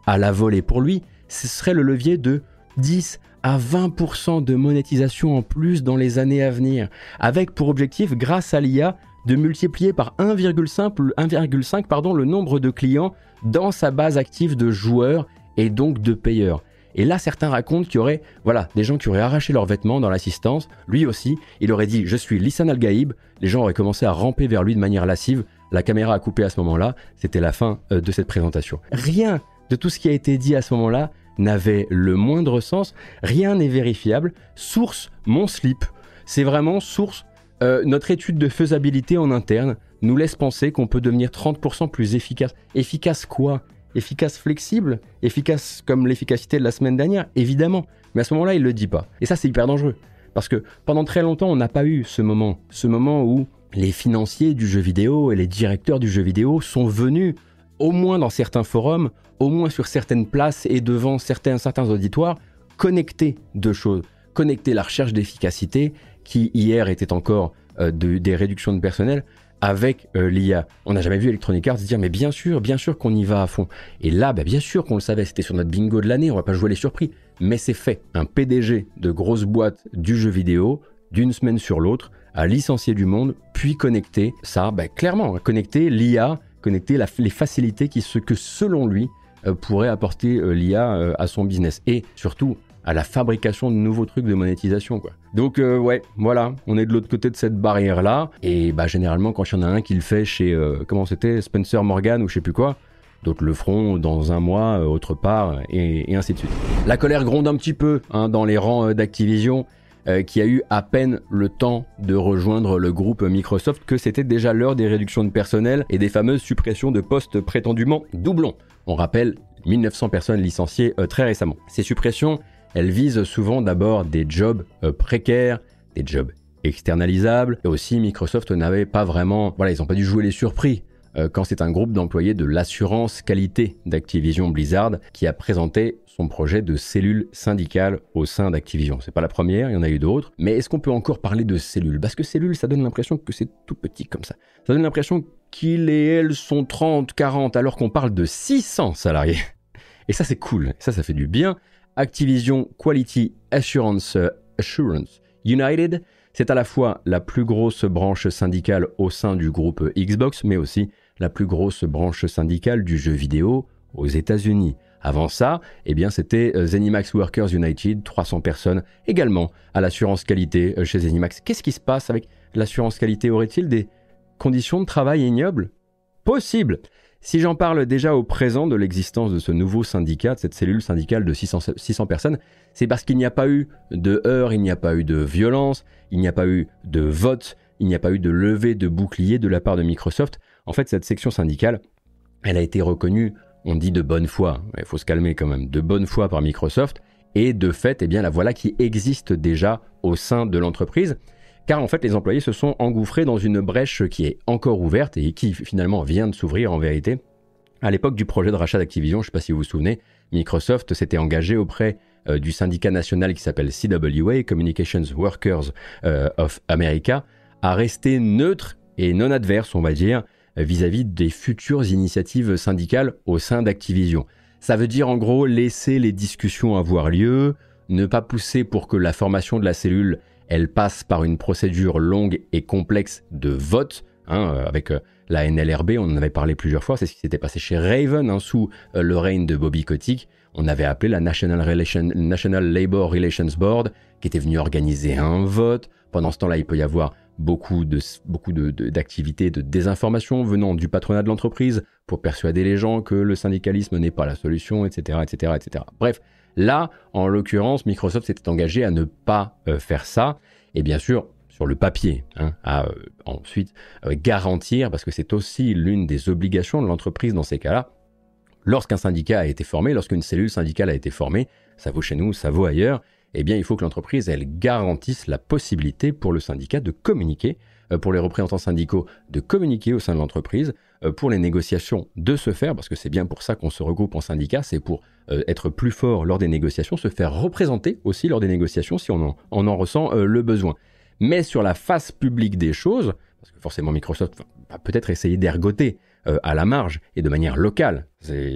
à la volée. Pour lui, ce serait le levier de dix à vingt pour cent de monétisation en plus dans les années à venir, avec pour objectif, grâce à l'I A, de multiplier par un virgule cinq pardon, le nombre de clients dans sa base active de joueurs et donc de payeurs. Et là, certains racontent qu'il y aurait voilà, des gens qui auraient arraché leurs vêtements dans l'assistance. Lui aussi, il aurait dit « Je suis Lissan Al-Gaïb ». Les gens auraient commencé à ramper vers lui de manière lascive. La caméra a coupé à ce moment-là. C'était la fin euh, de cette présentation. Rien de tout ce qui a été dit à ce moment-là n'avait le moindre sens. Rien n'est vérifiable. Source, mon slip. C'est vraiment source. Euh, notre étude de faisabilité en interne nous laisse penser qu'on peut devenir trente pour cent plus efficace. Efficace quoi ? Efficace flexible, efficace comme l'efficacité de la semaine dernière, évidemment. Mais à ce moment-là, il ne le dit pas. Et ça, c'est hyper dangereux. Parce que pendant très longtemps, on n'a pas eu ce moment. Ce moment où les financiers du jeu vidéo et les directeurs du jeu vidéo sont venus, au moins dans certains forums, au moins sur certaines places et devant certains, certains auditoires, connecter deux choses. Connecter la recherche d'efficacité, qui hier était encore euh, de, des réductions de personnel, avec euh, l'I A. On n'a jamais vu Electronic Arts se dire mais bien sûr, bien sûr qu'on y va à fond. Et là, bah, bien sûr qu'on le savait, c'était sur notre bingo de l'année, on va pas jouer les surpris. Mais c'est fait. Un P D G de grosse boîte du jeu vidéo, d'une semaine sur l'autre, a licencié du monde, puis connecté ça, bah, clairement, connecter l'I A, connecter la, les facilités qui, ce que selon lui euh, pourrait apporter euh, l'I A euh, à son business. Et surtout, à la fabrication de nouveaux trucs de monétisation, quoi. Donc euh, ouais, voilà, on est de l'autre côté de cette barrière-là, et bah généralement quand il y en a un qui le fait chez, euh, comment c'était, Spencer Morgan ou je sais plus quoi, d'autres le feront dans un mois, euh, autre part, et, et ainsi de suite. La colère gronde un petit peu hein, dans les rangs euh, d'Activision, euh, qui a eu à peine le temps de rejoindre le groupe Microsoft, que c'était déjà l'heure des réductions de personnel et des fameuses suppressions de postes prétendument doublons. On rappelle, mille neuf cents personnes licenciées euh, très récemment. Ces suppressions, elles visent souvent d'abord des jobs euh, précaires, des jobs externalisables. Et aussi, Microsoft n'avait pas vraiment... Voilà, ils n'ont pas dû jouer les surpris euh, quand c'est un groupe d'employés de l'assurance qualité d'Activision Blizzard qui a présenté son projet de cellule syndicale au sein d'Activision. C'est pas la première, il y en a eu d'autres. Mais est-ce qu'on peut encore parler de cellules ? Parce que cellules, ça donne l'impression que c'est tout petit comme ça. Ça donne l'impression qu'ils et elles sont trente, quarante, alors qu'on parle de six cents salariés. Et ça, c'est cool. Ça, ça fait du bien. Activision Quality Assurance, euh, Assurance United, c'est à la fois la plus grosse branche syndicale au sein du groupe Xbox, mais aussi la plus grosse branche syndicale du jeu vidéo aux États-Unis. Avant ça, eh bien, c'était ZeniMax Workers United, trois cents personnes également à l'assurance qualité chez ZeniMax. Qu'est-ce qui se passe avec l'assurance qualité ? Aurait-il des conditions de travail ignobles ? Possible. Si j'en parle déjà au présent de l'existence de ce nouveau syndicat, de cette cellule syndicale de six cents personnes, c'est parce qu'il n'y a pas eu de heurts, il n'y a pas eu de violence, il n'y a pas eu de vote, il n'y a pas eu de levée de bouclier de la part de Microsoft. En fait, cette section syndicale, elle a été reconnue, on dit de bonne foi, il faut se calmer quand même, de bonne foi par Microsoft, et de fait, eh bien, la voilà qui existe déjà au sein de l'entreprise. Car en fait, les employés se sont engouffrés dans une brèche qui est encore ouverte et qui finalement vient de s'ouvrir en vérité. À l'époque du projet de rachat d'Activision, je ne sais pas si vous vous souvenez, Microsoft s'était engagé auprès euh, du syndicat national qui s'appelle C W A, Communications Workers euh, of America, à rester neutre et non adverse, on va dire, vis-à-vis des futures initiatives syndicales au sein d'Activision. Ça veut dire en gros laisser les discussions avoir lieu, ne pas pousser pour que la formation de la cellule elle passe par une procédure longue et complexe de vote, hein, avec euh, la N L R B, on en avait parlé plusieurs fois, c'est ce qui s'était passé chez Raven, hein, sous euh, le règne de Bobby Kotick. On avait appelé la National, Relation, National Labor Relations Board, qui était venu organiser un vote. Pendant ce temps-là, il peut y avoir beaucoup de, beaucoup de, de, d'activités de désinformation venant du patronat de l'entreprise pour persuader les gens que le syndicalisme n'est pas la solution, et cetera, et cetera, et cetera. Bref, là, en l'occurrence, Microsoft s'était engagé à ne pas euh, faire ça. Et bien sûr, sur le papier, hein, à euh, ensuite euh, garantir, parce que c'est aussi l'une des obligations de l'entreprise dans ces cas-là, lorsqu'un syndicat a été formé, lorsqu'une cellule syndicale a été formée, ça vaut chez nous, ça vaut ailleurs, eh bien il faut que l'entreprise, elle garantisse la possibilité pour le syndicat de communiquer, euh, pour les représentants syndicaux de communiquer au sein de l'entreprise, euh, pour les négociations de se faire, parce que c'est bien pour ça qu'on se regroupe en syndicat, c'est pour euh, être plus fort lors des négociations, se faire représenter aussi lors des négociations si on en, on en ressent euh, le besoin. Mais sur la face publique des choses, parce que forcément Microsoft va peut-être essayer d'ergoter euh, à la marge et de manière locale. C'est,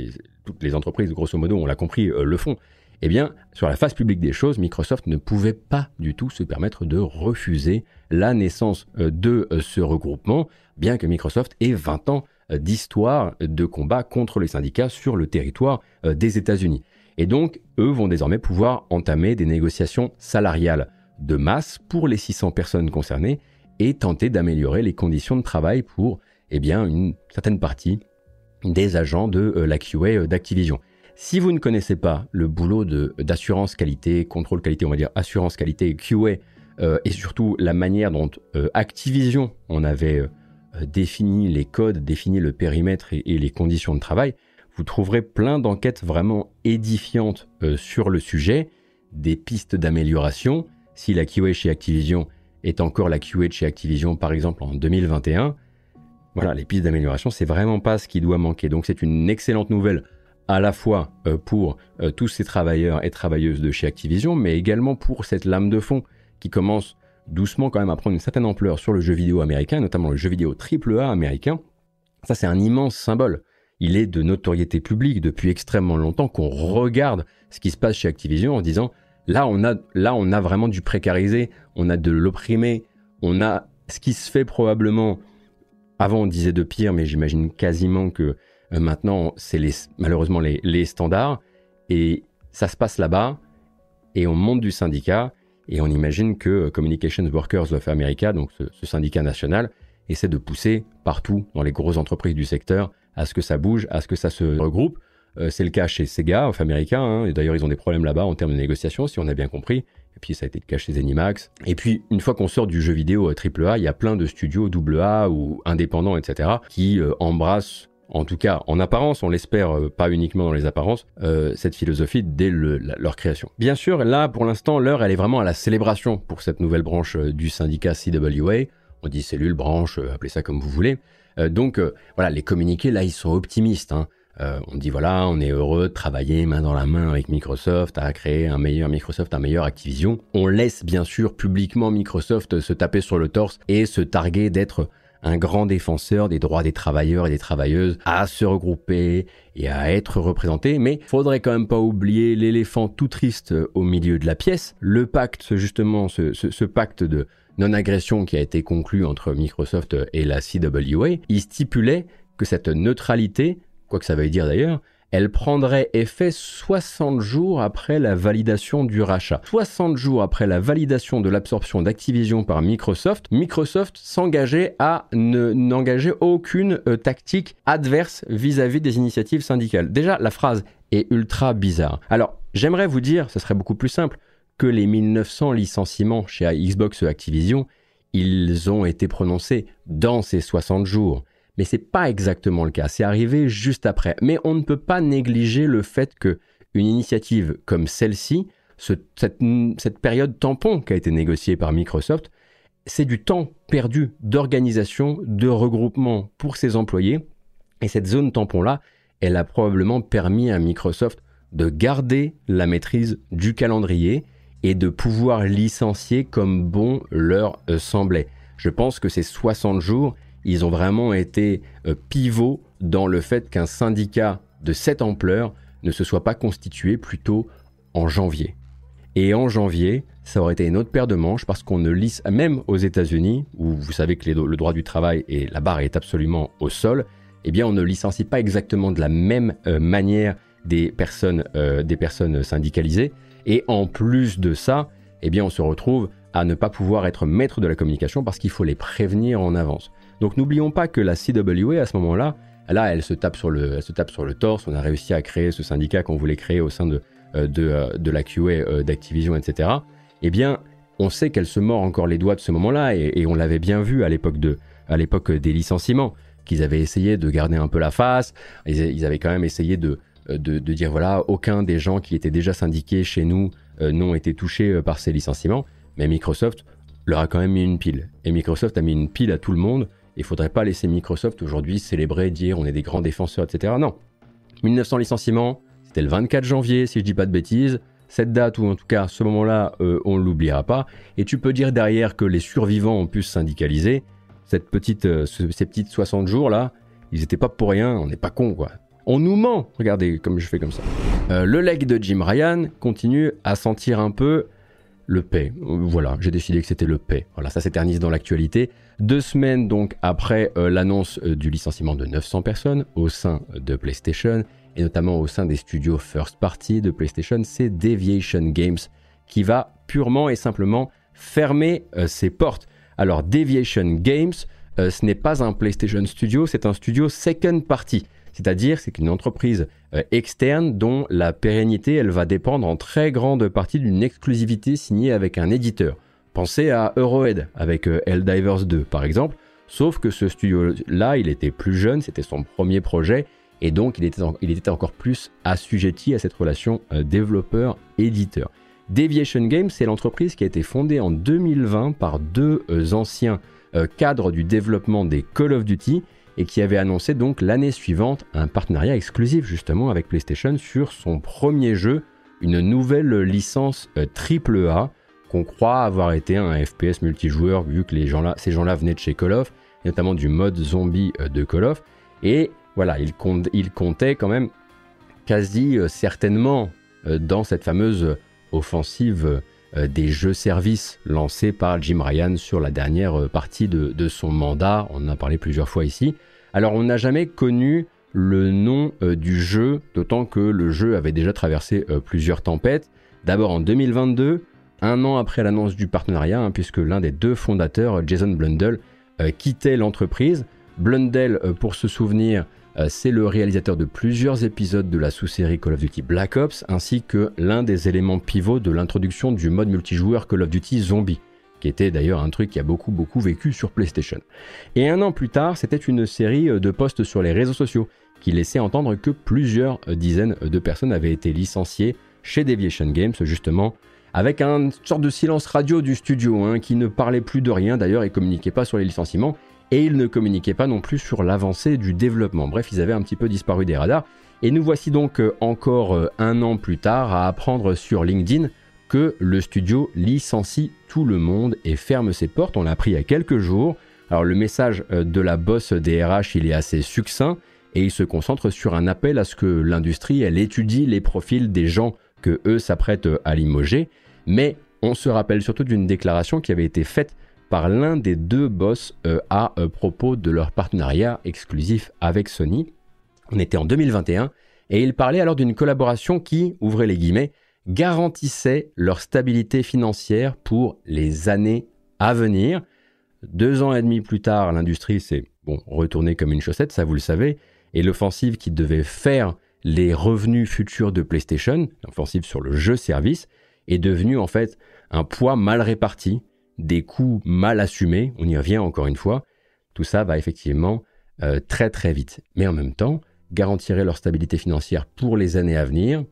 toutes les entreprises, grosso modo, on l'a compris, euh, le font. Eh bien, sur la face publique des choses, Microsoft ne pouvait pas du tout se permettre de refuser la naissance euh, de euh, ce regroupement, bien que Microsoft ait vingt ans euh, d'histoire de combat contre les syndicats sur le territoire euh, des États-Unis. Et donc, eux vont désormais pouvoir entamer des négociations salariales de masse pour les six cents personnes concernées et tenter d'améliorer les conditions de travail pour eh bien, une certaine partie des agents de euh, la Q A euh, d'Activision. Si vous ne connaissez pas le boulot de, d'assurance qualité, contrôle qualité, on va dire assurance qualité, Q A, euh, et surtout la manière dont euh, Activision en avait euh, défini les codes, défini le périmètre et, et les conditions de travail, vous trouverez plein d'enquêtes vraiment édifiantes euh, sur le sujet, des pistes d'amélioration. Si la Q A chez Activision est encore la Q A de chez Activision, par exemple, en deux mille vingt et un, voilà, les pistes d'amélioration, c'est vraiment pas ce qui doit manquer. Donc c'est une excellente nouvelle à la fois euh, pour euh, tous ces travailleurs et travailleuses de chez Activision, mais également pour cette lame de fond qui commence doucement quand même à prendre une certaine ampleur sur le jeu vidéo américain, notamment le jeu vidéo triple A américain. Ça, c'est un immense symbole. Il est de notoriété publique depuis extrêmement longtemps qu'on regarde ce qui se passe chez Activision en se disant là on a, là, on a vraiment du précarisé, on a de l'opprimé, on a ce qui se fait probablement, avant on disait de pire, mais j'imagine quasiment que euh, maintenant c'est les, malheureusement les, les standards, et ça se passe là-bas, et on monte du syndicat, et on imagine que Communications Workers of America, donc ce, ce syndicat national, essaie de pousser partout dans les grosses entreprises du secteur à ce que ça bouge, à ce que ça se regroupe. Euh, c'est le cas chez Sega, of America, hein, et d'ailleurs ils ont des problèmes là-bas en termes de négociation, si on a bien compris. Et puis ça a été le cas chez Zenimax. Et puis une fois qu'on sort du jeu vidéo triple A, il y a plein de studios double A ou indépendants, et cetera, qui euh, embrassent, en tout cas en apparence, on l'espère euh, pas uniquement dans les apparences, euh, cette philosophie dès le, la, leur création. Bien sûr, là pour l'instant, l'heure elle est vraiment à la célébration pour cette nouvelle branche euh, du syndicat C W A. On dit cellule, branche, euh, appelez ça comme vous voulez. Euh, donc euh, voilà, les communiqués là ils sont optimistes, hein. Euh, on dit voilà, on est heureux de travailler main dans la main avec Microsoft à créer un meilleur Microsoft, un meilleur Activision. On laisse bien sûr publiquement Microsoft se taper sur le torse et se targuer d'être un grand défenseur des droits des travailleurs et des travailleuses à se regrouper et à être représentés. Mais faudrait quand même pas oublier l'éléphant tout triste au milieu de la pièce, le pacte justement, ce, ce, ce pacte de non-agression qui a été conclu entre Microsoft et la C W A. Il stipulait que cette neutralité, quoi que ça veuille dire d'ailleurs, elle prendrait effet soixante jours après la validation du rachat. soixante jours après la validation de l'absorption d'Activision par Microsoft, Microsoft s'engageait à ne, n'engager aucune euh, tactique adverse vis-à-vis des initiatives syndicales. Déjà, la phrase est ultra bizarre. Alors, j'aimerais vous dire, ce serait beaucoup plus simple, que les mille neuf cents licenciements chez Xbox Activision, ils ont été prononcés dans ces soixante jours. Mais c'est pas exactement le cas, c'est arrivé juste après. Mais on ne peut pas négliger le fait que une initiative comme celle-ci, ce, cette, cette période tampon qui a été négociée par Microsoft, c'est du temps perdu d'organisation, de regroupement pour ses employés. Et cette zone tampon-là, elle a probablement permis à Microsoft de garder la maîtrise du calendrier et de pouvoir licencier comme bon leur euh, semblait. Je pense que ces soixante jours, ils ont vraiment été euh, pivots dans le fait qu'un syndicat de cette ampleur ne se soit pas constitué plus tôt en janvier. Et en janvier, ça aurait été une autre paire de manches parce qu'on ne licencie, même aux États-Unis, où vous savez que les, le droit du travail et la barre est absolument au sol, eh bien on ne licencie pas exactement de la même euh, manière des personnes, euh, des personnes syndicalisées. Et en plus de ça, eh bien on se retrouve à ne pas pouvoir être maître de la communication parce qu'il faut les prévenir en avance. Donc n'oublions pas que la C W A à ce moment-là, là elle se tape sur le, elle se tape sur le torse. On a réussi à créer ce syndicat qu'on voulait créer au sein de, de, de la Q A d'Activision, et cetera. Eh bien, on sait qu'elle se mord encore les doigts de ce moment-là et, et on l'avait bien vu à l'époque de, à l'époque des licenciements, qu'ils avaient essayé de garder un peu la face. Ils, ils avaient quand même essayé de, de, de dire voilà, aucun des gens qui étaient déjà syndiqués chez nous euh, n'ont été touchés euh, par ces licenciements. Mais Microsoft leur a quand même mis une pile. Et Microsoft a mis une pile à tout le monde. Il ne faudrait pas laisser Microsoft aujourd'hui célébrer, dire on est des grands défenseurs, et cetera. Non. mille neuf cents licenciements, c'était le vingt-quatre janvier, si je ne dis pas de bêtises. Cette date, ou en tout cas ce moment-là, euh, on ne l'oubliera pas. Et tu peux dire derrière que les survivants ont pu se syndicaliser. Cette petite, euh, ce, ces petites soixante jours-là, ils n'étaient pas pour rien, on n'est pas cons, quoi. On nous ment. Regardez comme je fais comme ça. Euh, le leg de Jim Ryan continue à sentir un peu le paix. Voilà, j'ai décidé que c'était le paix. Voilà, ça s'éternise dans l'actualité. Deux semaines donc après euh, l'annonce euh, du licenciement de neuf cents personnes au sein de PlayStation, et notamment au sein des studios first party de PlayStation, c'est Deviation Games qui va purement et simplement fermer euh, ses portes. Alors Deviation Games, euh, ce n'est pas un PlayStation Studio, c'est un studio second party. C'est-à-dire c'est une entreprise euh, externe dont la pérennité elle va dépendre en très grande partie d'une exclusivité signée avec un éditeur. Pensez à Eurohead avec euh, Helldivers deux par exemple, sauf que ce studio-là il était plus jeune, c'était son premier projet et donc il était, en, il était encore plus assujetti à cette relation euh, développeur-éditeur. Deviation Games, c'est l'entreprise qui a été fondée en deux mille vingt par deux euh, anciens euh, cadres du développement des Call of Duty et qui avait annoncé donc l'année suivante un partenariat exclusif justement avec PlayStation sur son premier jeu, une nouvelle licence euh, triple A qu'on croit avoir été un F P S multijoueur vu que les gens-là, ces gens-là venaient de chez Call of, et notamment du mode zombie euh, de Call of. Et voilà, il, compte, il comptait quand même quasi euh, certainement euh, dans cette fameuse euh, offensive euh, des jeux-services lancés par Jim Ryan sur la dernière euh, partie de, de son mandat. On en a parlé plusieurs fois ici. Alors on n'a jamais connu le nom euh, du jeu, d'autant que le jeu avait déjà traversé euh, plusieurs tempêtes. D'abord en deux mille vingt-deux, un an après l'annonce du partenariat, hein, puisque l'un des deux fondateurs, Jason Blundell, euh, quittait l'entreprise. Blundell, euh, pour se souvenir, euh, c'est le réalisateur de plusieurs épisodes de la sous-série Call of Duty Black Ops, ainsi que l'un des éléments pivots de l'introduction du mode multijoueur Call of Duty Zombie, qui était d'ailleurs un truc qui a beaucoup beaucoup vécu sur PlayStation. Et un an plus tard, c'était une série de posts sur les réseaux sociaux qui laissait entendre que plusieurs dizaines de personnes avaient été licenciées chez Deviation Games, justement, avec une sorte de silence radio du studio, hein, qui ne parlait plus de rien d'ailleurs et communiquait pas sur les licenciements, et il ne communiquait pas non plus sur l'avancée du développement. Bref, ils avaient un petit peu disparu des radars, et nous voici donc euh, encore euh, un an plus tard à apprendre sur LinkedIn que le studio licencie tout le monde et ferme ses portes. On l'a appris il y a quelques jours. Alors le message euh, de la boss des R H, il est assez succinct, et il se concentre sur un appel à ce que l'industrie, elle étudie les profils des gens que eux s'apprêtent à limoger. Mais on se rappelle surtout d'une déclaration qui avait été faite par l'un des deux boss euh, à euh, propos de leur partenariat exclusif avec Sony. On était en deux mille vingt et un et il parlait alors d'une collaboration qui, ouvrez les guillemets, garantissait leur stabilité financière pour les années à venir. Deux ans et demi plus tard, l'industrie s'est bon, retournée comme une chaussette, ça vous le savez, et l'offensive qui devait faire les revenus futurs de PlayStation, l'offensive sur le jeu-service, est devenu en fait un poids mal réparti, des coûts mal assumés, on y revient encore une fois. Tout ça va effectivement euh, très très vite. Mais en même temps, garantirait leur stabilité financière pour les années à venir.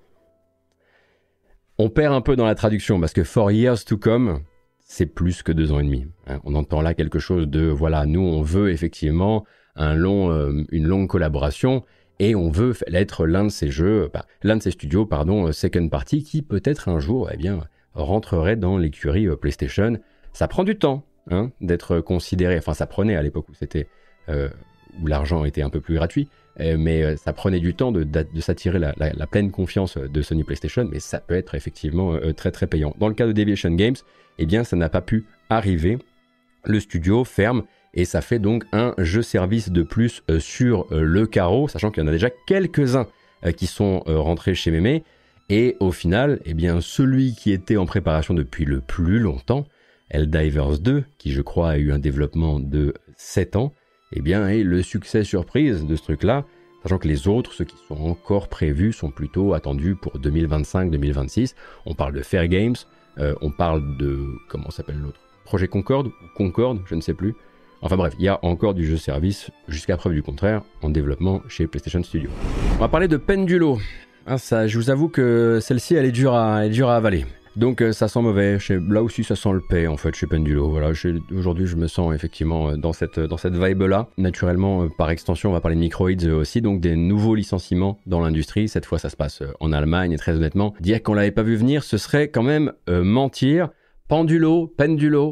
On perd un peu dans la traduction parce que for years to come, c'est plus que deux ans et demi. Hein. On entend là quelque chose de, voilà, nous on veut effectivement un long, euh, une longue collaboration, et on veut être l'un de ces jeux, bah, l'un de ces studios, pardon, second party, qui peut-être un jour, eh bien, rentrerait dans l'écurie PlayStation. Ça prend du temps, hein, d'être considéré. Enfin, ça prenait à l'époque où c'était, euh, où l'argent était un peu plus gratuit, euh, mais euh, ça prenait du temps de, de, de s'attirer la, la, la pleine confiance de Sony PlayStation, mais ça peut être effectivement euh, très très payant. Dans le cas de Deviation Games, eh bien, ça n'a pas pu arriver. Le studio ferme. Et ça fait donc un jeu-service de plus euh, sur euh, le carreau, sachant qu'il y en a déjà quelques-uns euh, qui sont euh, rentrés chez Mémé. Et au final, eh bien, celui qui était en préparation depuis le plus longtemps, Helldivers deux, qui je crois a eu un développement de sept ans, eh bien, est le succès surprise de ce truc-là, sachant que les autres, ceux qui sont encore prévus, sont plutôt attendus pour deux mille vingt-cinq deux mille vingt-six. On parle de Fair Games, euh, on parle de... comment s'appelle l'autre ? Projet Concorde ou Concorde, je ne sais plus. Enfin bref, il y a encore du jeu-service, jusqu'à preuve du contraire, en développement chez PlayStation Studio. On va parler de Pendulo. Ah, ça, je vous avoue que celle-ci, elle est dure à, elle est dure à avaler. Donc euh, ça sent mauvais. Chez, là aussi, ça sent le paix, en fait, chez Pendulo. Voilà, aujourd'hui, je me sens effectivement dans cette, dans cette vibe-là. Naturellement, euh, par extension, on va parler de Microids aussi, donc des nouveaux licenciements dans l'industrie. Cette fois, ça se passe en Allemagne, et très honnêtement, dire qu'on l'avait pas vu venir, ce serait quand même euh, mentir. Pendulo, Pendulo,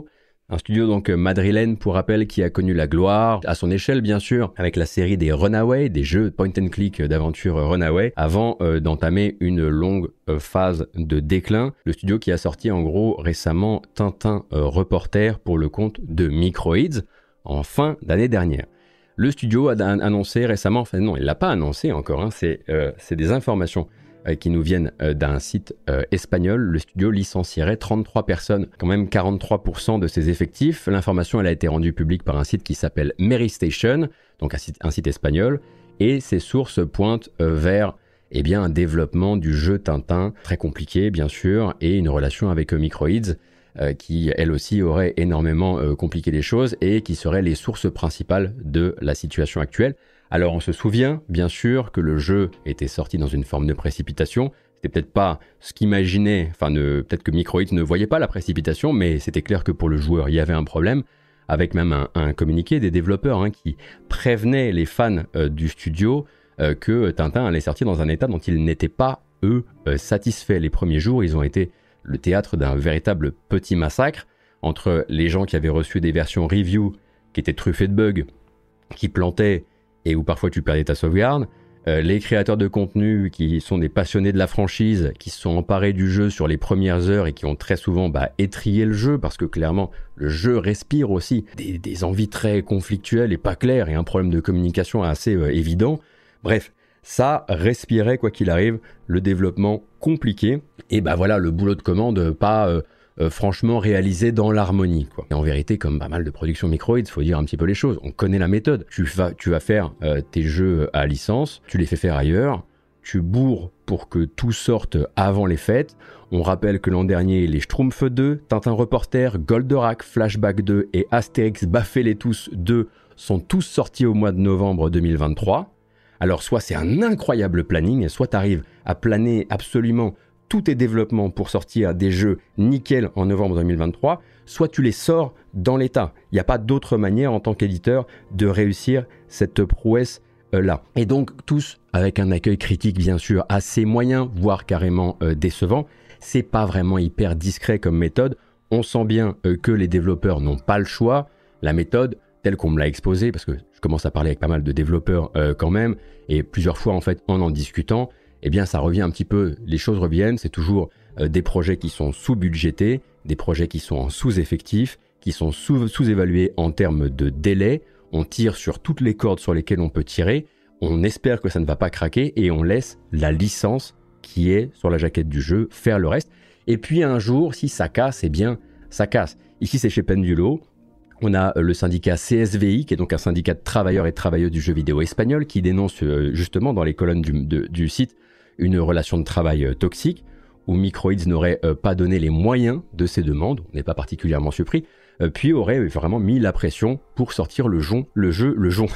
Un studio donc madrilène, pour rappel, qui a connu la gloire, à son échelle bien sûr, avec la série des Runaway, des jeux point and click d'aventure Runaway, avant euh, d'entamer une longue euh, phase de déclin. Le studio qui a sorti en gros récemment Tintin euh, Reporter pour le compte de Microids en fin d'année dernière. Le studio a annoncé récemment, enfin non, il l'a pas annoncé encore, hein, c'est euh, c'est des informations qui nous viennent d'un site euh, espagnol. Le studio licencierait trente-trois personnes, quand même quarante-trois pour cent de ses effectifs. L'information elle a été rendue publique par un site qui s'appelle Mary Station, donc un site, un site espagnol, et ses sources pointent euh, vers eh bien, un développement du jeu Tintin, très compliqué bien sûr, et une relation avec euh, Microids, euh, qui elle aussi aurait énormément euh, compliqué les choses et qui seraient les sources principales de la situation actuelle. Alors on se souvient bien sûr que le jeu était sorti dans une forme de précipitation. C'était peut-être pas ce qu'imaginait, enfin ne, peut-être que Microids ne voyait pas la précipitation, mais c'était clair que pour le joueur il y avait un problème, avec même un, un communiqué des développeurs hein, qui prévenaient les fans euh, du studio euh, que Tintin allait sortir dans un état dont ils n'étaient pas eux euh, satisfaits. Les premiers jours ils ont été le théâtre d'un véritable petit massacre entre les gens qui avaient reçu des versions review qui étaient truffées de bugs, qui plantaient et où parfois tu perdais ta sauvegarde, euh, les créateurs de contenu qui sont des passionnés de la franchise, qui se sont emparés du jeu sur les premières heures et qui ont très souvent bah, étrillé le jeu, parce que clairement le jeu respire aussi des, des envies très conflictuelles et pas claires, et un problème de communication assez euh, évident. Bref, ça respirait quoi qu'il arrive, le développement compliqué, et bah voilà, le boulot de commande pas... Euh, Euh, franchement réalisé dans l'harmonie, quoi. Et en vérité, comme pas mal de productions Microids, il faut dire un petit peu les choses. On connaît la méthode. Tu vas, tu vas faire euh, tes jeux à licence, tu les fais faire ailleurs, tu bourres pour que tout sorte avant les fêtes. On rappelle que l'an dernier, les Schtroumpfs deux, Tintin Reporter, Goldorak, Flashback deux et Astérix Baffez-les-Tous deux sont tous sortis au mois de novembre deux mille vingt-trois. Alors soit c'est un incroyable planning, soit tu arrives à planer absolument tous tes développements pour sortir des jeux nickel en novembre deux mille vingt-trois, soit tu les sors dans l'état. Il n'y a pas d'autre manière en tant qu'éditeur de réussir cette prouesse euh, là. Et donc tous avec un accueil critique bien sûr assez moyen, voire carrément euh, décevant. C'est pas vraiment hyper discret comme méthode. On sent bien euh, que les développeurs n'ont pas le choix. La méthode telle qu'on me l'a exposée, parce que je commence à parler avec pas mal de développeurs euh, quand même, et plusieurs fois en fait en en discutant, eh bien ça revient un petit peu, les choses reviennent, c'est toujours euh, des projets qui sont sous-budgétés, des projets qui sont en sous-effectifs, qui sont sous- sous-évalués en termes de délai, on tire sur toutes les cordes sur lesquelles on peut tirer, on espère que ça ne va pas craquer et on laisse la licence qui est sur la jaquette du jeu faire le reste. Et puis un jour, si ça casse, eh bien ça casse. Ici c'est chez Pendulo, on a le syndicat C S V I, qui est donc un syndicat de travailleurs et de travailleuses du jeu vidéo espagnol, qui dénonce euh, justement dans les colonnes du, de, du site une relation de travail euh, toxique, où Microids n'aurait euh, pas donné les moyens de ses demandes, on n'est pas particulièrement surpris, euh, puis aurait vraiment mis la pression pour sortir le jon, le jeu, le jon.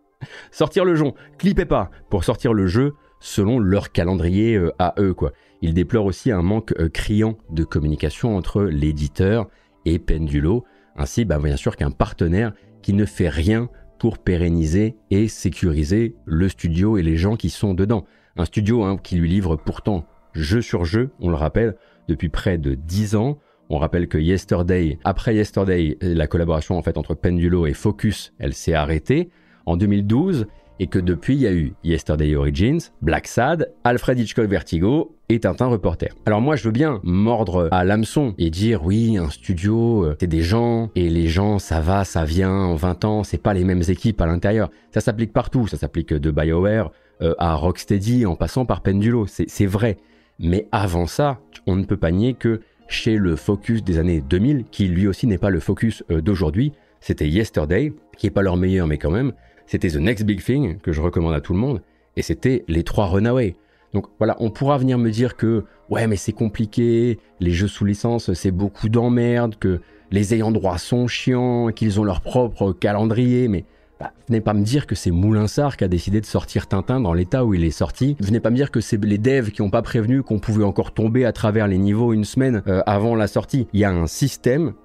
sortir le jon, clippez pas, pour sortir le jeu selon leur calendrier euh, à eux, quoi. Ils déplorent aussi un manque euh, criant de communication entre l'éditeur et Pendulo, ainsi bah, bien sûr qu'un partenaire qui ne fait rien pour pérenniser et sécuriser le studio et les gens qui sont dedans. Un studio hein, qui lui livre pourtant jeu sur jeu, on le rappelle, depuis près de dix ans. On rappelle que Yesterday, après Yesterday, la collaboration en fait entre Pendulo et Focus, elle s'est arrêtée en deux mille douze, et que depuis il y a eu Yesterday Origins, Black Sad, Alfred Hitchcock Vertigo et Tintin Reporter. Alors moi je veux bien mordre à l'hameçon et dire oui, un studio, c'est des gens, et les gens ça va, ça vient, en vingt ans, c'est pas les mêmes équipes à l'intérieur. Ça s'applique partout, ça s'applique de BioWare euh, à Rocksteady en passant par Pendulo, c'est, c'est vrai. Mais avant ça, on ne peut pas nier que chez le Focus des années deux mille, qui lui aussi n'est pas le Focus euh, d'aujourd'hui, c'était Yesterday, qui est pas leur meilleur mais quand même, c'était The Next Big Thing, que je recommande à tout le monde, et c'était les trois Runaway. Donc voilà, on pourra venir me dire que ouais mais c'est compliqué, les jeux sous licence c'est beaucoup d'emmerdes, que les ayants droit sont chiants, qu'ils ont leur propre calendrier, mais bah, venez pas me dire que c'est Moulinsart qui a décidé de sortir Tintin dans l'état où il est sorti. Venez pas me dire que c'est les devs qui n'ont pas prévenu qu'on pouvait encore tomber à travers les niveaux une semaine euh, avant la sortie. Il y a un système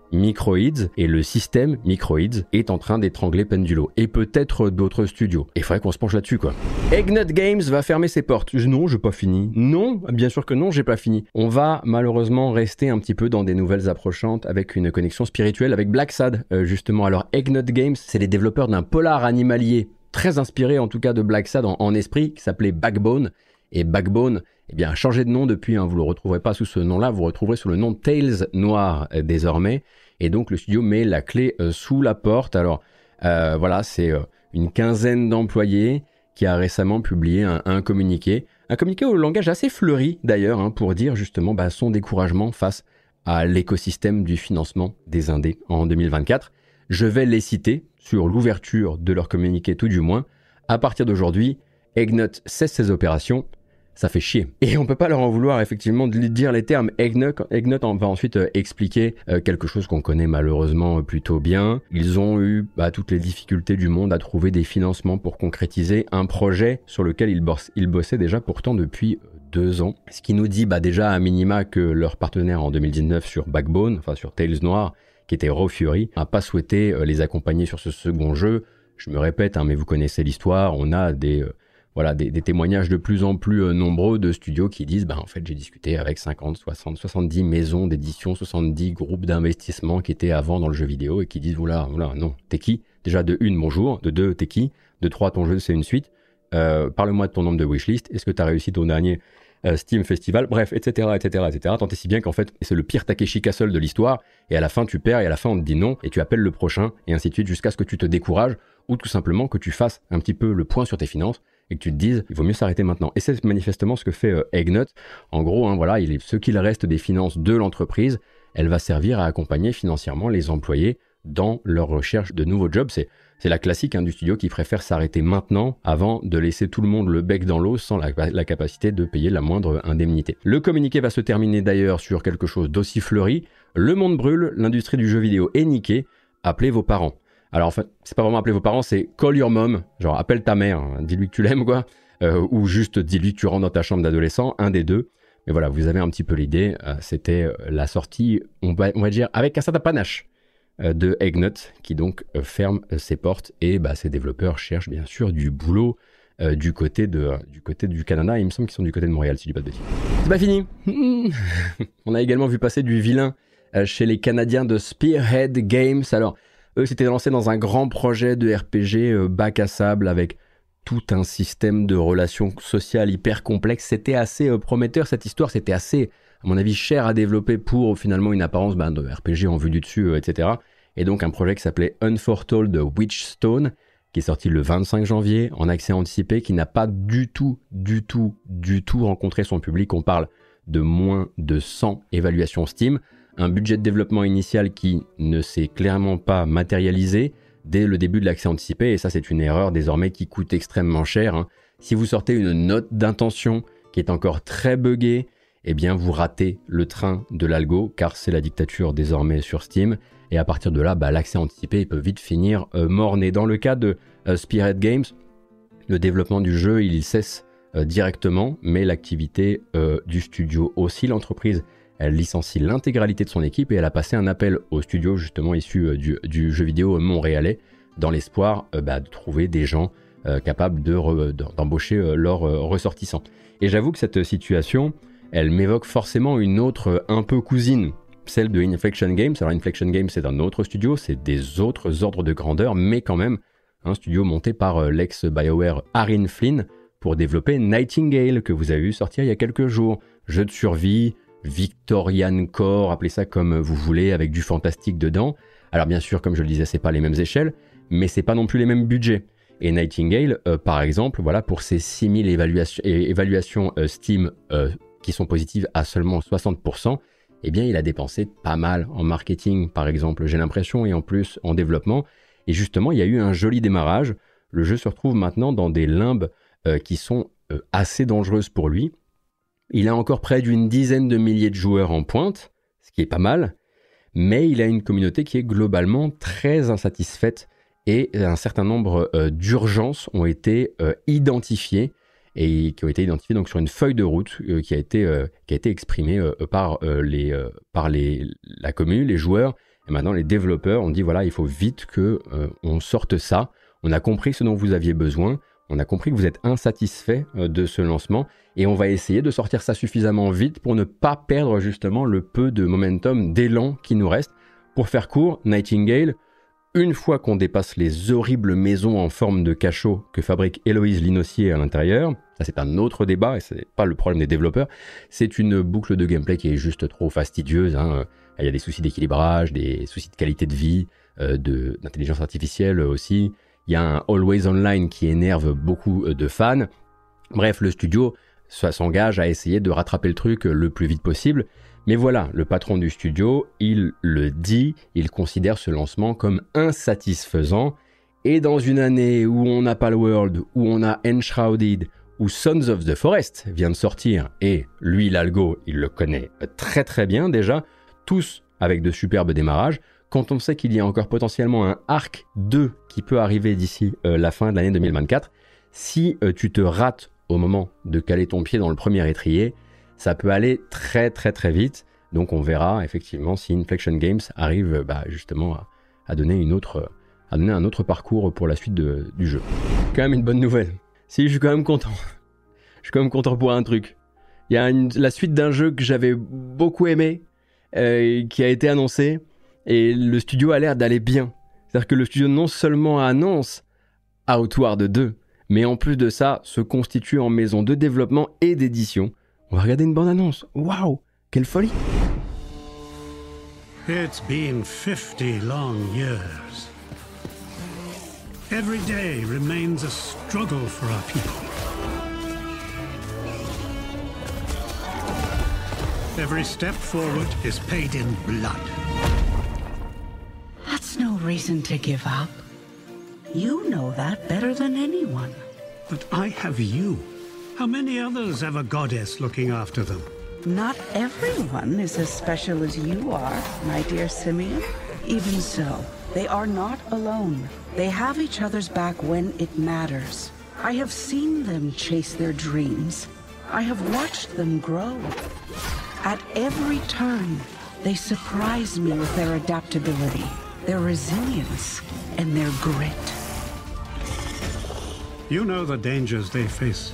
Microids et le système Microids est en train d'étrangler Pendulo et peut-être d'autres studios. Et il faudrait qu'on se penche là-dessus quoi. Eggnut Games va fermer ses portes. Non, j'ai pas fini. Non, bien sûr que non, j'ai pas fini. On va malheureusement rester un petit peu dans des nouvelles approchantes avec une connexion spirituelle avec Black Sad euh, justement. Alors Eggnut Games, c'est les développeurs d'un polar animalier très inspiré en tout cas de Black Sad en, en esprit qui s'appelait Backbone. Et Backbone, eh bien, a changé de nom depuis, hein, vous ne le retrouverez pas sous ce nom-là, vous le retrouverez sous le nom Tales Noir euh, désormais. Et donc le studio met la clé euh, sous la porte. Alors euh, voilà, c'est euh, une quinzaine d'employés qui a récemment publié un, un communiqué. Un communiqué au langage assez fleuri d'ailleurs, hein, pour dire justement bah, son découragement face à l'écosystème du financement des indés en deux mille vingt-quatre. Je vais les citer sur l'ouverture de leur communiqué tout du moins. À partir d'aujourd'hui, Eggnut cesse ses opérations. Ça fait chier. Et on peut pas leur en vouloir effectivement de dire les termes. Eggnut, Eggnut va ensuite euh, expliquer euh, quelque chose qu'on connaît malheureusement euh, plutôt bien. Ils ont eu bah, toutes les difficultés du monde à trouver des financements pour concrétiser un projet sur lequel ils, boss, ils bossaient déjà pourtant depuis euh, deux ans. Ce qui nous dit bah, déjà à minima que leur partenaire en deux mille dix-neuf sur Backbone, enfin sur Tales Noir, qui était Raw Fury, n'a pas souhaité euh, les accompagner sur ce second jeu. Je me répète, hein, mais vous connaissez l'histoire, on a des... Euh, Voilà, des, des témoignages de plus en plus euh, nombreux de studios qui disent bah, en fait, j'ai discuté avec cinquante, soixante, soixante-dix maisons d'édition, soixante-dix groupes d'investissement qui étaient avant dans le jeu vidéo et qui disent voilà, voilà, non, t'es qui? Déjà, de une, bonjour. De deux, t'es qui? De trois, ton jeu, c'est une suite. Euh, parle-moi de ton nombre de wishlist. Est-ce que t'as réussi ton dernier euh, Steam Festival? Bref, et cetera, et cetera, et cetera. Tant et si bien qu'en fait, c'est le pire Takeshi Castle de l'histoire. Et à la fin, tu perds et à la fin, on te dit non et tu appelles le prochain et ainsi de suite jusqu'à ce que tu te décourages ou tout simplement que tu fasses un petit peu le point sur tes finances et que tu te dises, il vaut mieux s'arrêter maintenant. Et c'est manifestement ce que fait euh, Eggnut. En gros, hein, voilà, il est, ce qu'il reste des finances de l'entreprise, elle va servir à accompagner financièrement les employés dans leur recherche de nouveaux jobs. C'est, c'est la classique hein, du studio qui préfère s'arrêter maintenant avant de laisser tout le monde le bec dans l'eau sans la, la capacité de payer la moindre indemnité. Le communiqué va se terminer d'ailleurs sur quelque chose d'aussi fleuri. Le monde brûle, l'industrie du jeu vidéo est niquée, appelez vos parents. Alors en fait, c'est pas vraiment appeler vos parents, c'est call your mom, genre appelle ta mère, hein, dis-lui que tu l'aimes quoi, euh, ou juste dis-lui que tu rentres dans ta chambre d'adolescent, un des deux. Mais voilà, vous avez un petit peu l'idée, euh, c'était la sortie, on va, on va dire, avec un certain panache euh, de Eggnut, qui donc euh, ferme euh, ses portes, et bah, ses développeurs cherchent bien sûr du boulot euh, du, côté de, euh, du côté du Canada, et il me semble qu'ils sont du côté de Montréal, si je dis pas de bêtises. C'est pas fini. On a également vu passer du vilain euh, chez les Canadiens de Spearhead Games. Alors, eux s'étaient lancés dans un grand projet de R P G euh, bac à sable avec tout un système de relations sociales hyper complexe. C'était assez euh, prometteur cette histoire, c'était assez, à mon avis, cher à développer pour finalement une apparence bah, de R P G en vue du dessus, euh, et cetera. Et donc un projet qui s'appelait Unforetold Witchstone, qui est sorti le vingt-cinq janvier en accès anticipé, qui n'a pas du tout, du tout, du tout rencontré son public. On parle de moins de cent évaluations Steam. Un budget de développement initial qui ne s'est clairement pas matérialisé dès le début de l'accès anticipé, et ça c'est une erreur désormais qui coûte extrêmement cher. Hein. Si vous sortez une note d'intention qui est encore très buggée, eh bien vous ratez le train de l'algo, car c'est la dictature désormais sur Steam, et à partir de là, bah, l'accès anticipé il peut vite finir euh, mort-né. Dans le cas de euh, Spearhead Games, le développement du jeu il cesse euh, directement, mais l'activité euh, du studio aussi, l'entreprise elle licencie l'intégralité de son équipe et elle a passé un appel au studio justement issu euh, du, du jeu vidéo montréalais dans l'espoir euh, bah, de trouver des gens euh, capables de re, d'embaucher euh, leurs euh, ressortissants. Et j'avoue que cette situation, elle m'évoque forcément une autre euh, un peu cousine, celle de Inflection Games. Alors Inflection Games c'est un autre studio, c'est des autres ordres de grandeur, mais quand même un studio monté par euh, l'ex-BioWare Aaron Flynn pour développer Nightingale que vous avez vu sortir il y a quelques jours. Jeu de survie, Victorian Core, appelez ça comme vous voulez, avec du fantastique dedans. Alors bien sûr, comme je le disais, c'est pas les mêmes échelles, mais c'est pas non plus les mêmes budgets. Et Nightingale, euh, par exemple, voilà, pour ses six mille évaluations, évaluations euh, Steam euh, qui sont positives à seulement soixante pour cent, eh bien il a dépensé pas mal en marketing, par exemple, j'ai l'impression, et en plus en développement. Et justement, il y a eu un joli démarrage. Le jeu se retrouve maintenant dans des limbes euh, qui sont euh, assez dangereuses pour lui. Il a encore près d'une dizaine de milliers de joueurs en pointe, ce qui est pas mal, mais il a une communauté qui est globalement très insatisfaite et un certain nombre euh, d'urgences ont été euh, identifiées et qui ont été identifiées donc sur une feuille de route euh, qui a été euh, qui a été exprimée euh, par euh, les euh, par les la commune, les joueurs Et maintenant, les développeurs ont dit, voilà, il faut vite que euh, on sorte ça. On a compris ce dont vous aviez besoin. On a compris que vous êtes insatisfait euh, de ce lancement. Et on va essayer de sortir ça suffisamment vite pour ne pas perdre justement le peu de momentum, d'élan qui nous reste. Pour faire court, Nightingale, une fois qu'on dépasse les horribles maisons en forme de cachot que fabrique Héloïse Linossier à l'intérieur, ça c'est un autre débat et c'est pas le problème des développeurs, c'est une boucle de gameplay qui est juste trop fastidieuse, hein. Il y a des soucis d'équilibrage, des soucis de qualité de vie, euh, de, d'intelligence artificielle aussi, il y a un Always Online qui énerve beaucoup de fans, bref le studio ça s'engage à essayer de rattraper le truc le plus vite possible. Mais voilà, le patron du studio, il le dit, il considère ce lancement comme insatisfaisant. Et dans une année où on a Palworld, où on a Enshrouded, où Sons of the Forest vient de sortir, et lui, l'algo, il le connaît très très bien déjà, tous avec de superbes démarrages, quand on sait qu'il y a encore potentiellement un Arc deux qui peut arriver d'ici euh, la fin de l'année deux mille vingt-quatre, si euh, tu te rates au moment de caler ton pied dans le premier étrier, ça peut aller très très très vite. Donc on verra effectivement si Inflection Games arrive bah, justement à, à, donner une autre, à donner un autre parcours pour la suite de, du jeu. Quand même une bonne nouvelle. Si, je suis quand même content. Je suis quand même content pour un truc. Il y a une, la suite d'un jeu que j'avais beaucoup aimé, euh, qui a été annoncé, et le studio a l'air d'aller bien. C'est-à-dire que le studio non seulement annonce Outward deux, mais en plus de ça, se constitue en maison de développement et d'édition. On va regarder une bande-annonce. Waouh, quelle folie! It's been fifty long years. Every day remains a struggle for our people. Every step forward is paid in blood. That's no reason to give up. You know that better than anyone. But I have you. How many others have a goddess looking after them? Not everyone is as special as you are, my dear Simeon. Even so, they are not alone. They have each other's back when it matters. I have seen them chase their dreams. I have watched them grow. At every turn, they surprise me with their adaptability, their resilience, and their grit. You know the dangers they face.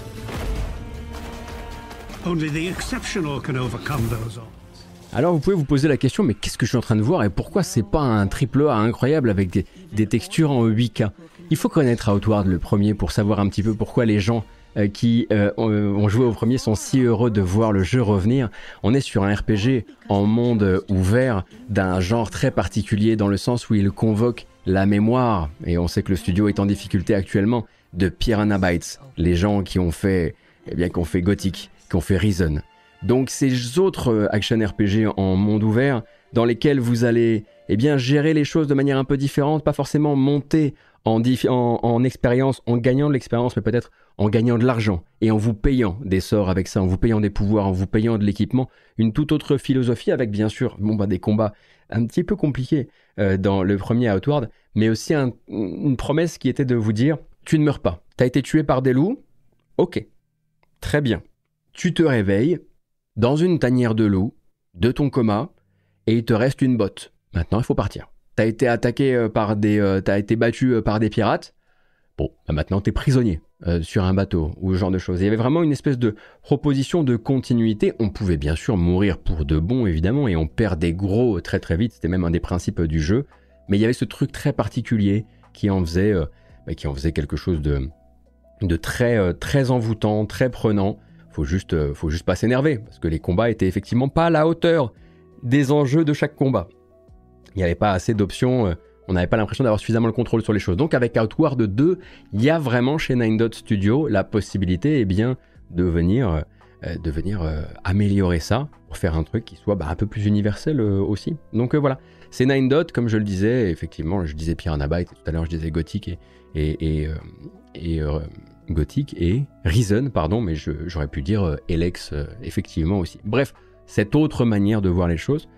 Only the exceptional can overcome those odds. Alors vous pouvez vous poser la question, mais qu'est-ce que je suis en train de voir et pourquoi c'est pas un triple A incroyable avec des, des textures en huit K? Il faut connaître Outward le premier pour savoir un petit peu pourquoi les gens euh, qui euh, ont joué au premier sont si heureux de voir le jeu revenir. On est sur un R P G en monde ouvert d'un genre très particulier dans le sens où il convoque la mémoire, et on sait que le studio est en difficulté actuellement, de Piranha Bytes, les gens qui ont fait, eh bien, qui ont fait Gothic, qui ont fait Risen. Donc ces autres action R P G en monde ouvert dans lesquels vous allez eh bien, gérer les choses de manière un peu différente, pas forcément monter en, dif- en, en expérience, en gagnant de l'expérience, mais peut-être en gagnant de l'argent et en vous payant des sorts avec ça, en vous payant des pouvoirs, en vous payant de l'équipement, une toute autre philosophie avec bien sûr bon, bah, des combats un petit peu compliqués euh, dans le premier Outward, mais aussi un, une promesse qui était de vous dire tu ne meurs pas, t'as été tué par des loups, ok, très bien, tu te réveilles dans une tanière de loup, de ton coma, et il te reste une botte. Maintenant, il faut partir. T'as été attaqué euh, par des... Euh, t'as été battu euh, par des pirates. Bon, bah maintenant, t'es prisonnier euh, sur un bateau, ou ce genre de choses. Il y avait vraiment une espèce de proposition de continuité. On pouvait bien sûr mourir pour de bon, évidemment, et on perd des gros très très vite. C'était même un des principes du jeu. Mais il y avait ce truc très particulier qui en faisait, euh, bah, qui en faisait quelque chose de, de très, euh, très envoûtant, très prenant. Faut juste, euh, faut juste pas s'énerver, parce que les combats étaient effectivement pas à la hauteur des enjeux de chaque combat. Il n'y avait pas assez d'options, euh, on n'avait pas l'impression d'avoir suffisamment le contrôle sur les choses. Donc avec Outward deux, il y a vraiment chez Nine Dot Studio la possibilité eh bien, de venir, euh, de venir euh, améliorer ça pour faire un truc qui soit bah, un peu plus universel euh, aussi. Donc euh, voilà, c'est Nine Dot, comme je le disais, effectivement, je disais Piranha Bytes, tout à l'heure je disais Gothic et... et, et, euh, et euh, Gothic et Risen, pardon, mais je, j'aurais pu dire euh, Elex, euh, effectivement aussi. Bref, cette autre manière de voir les choses.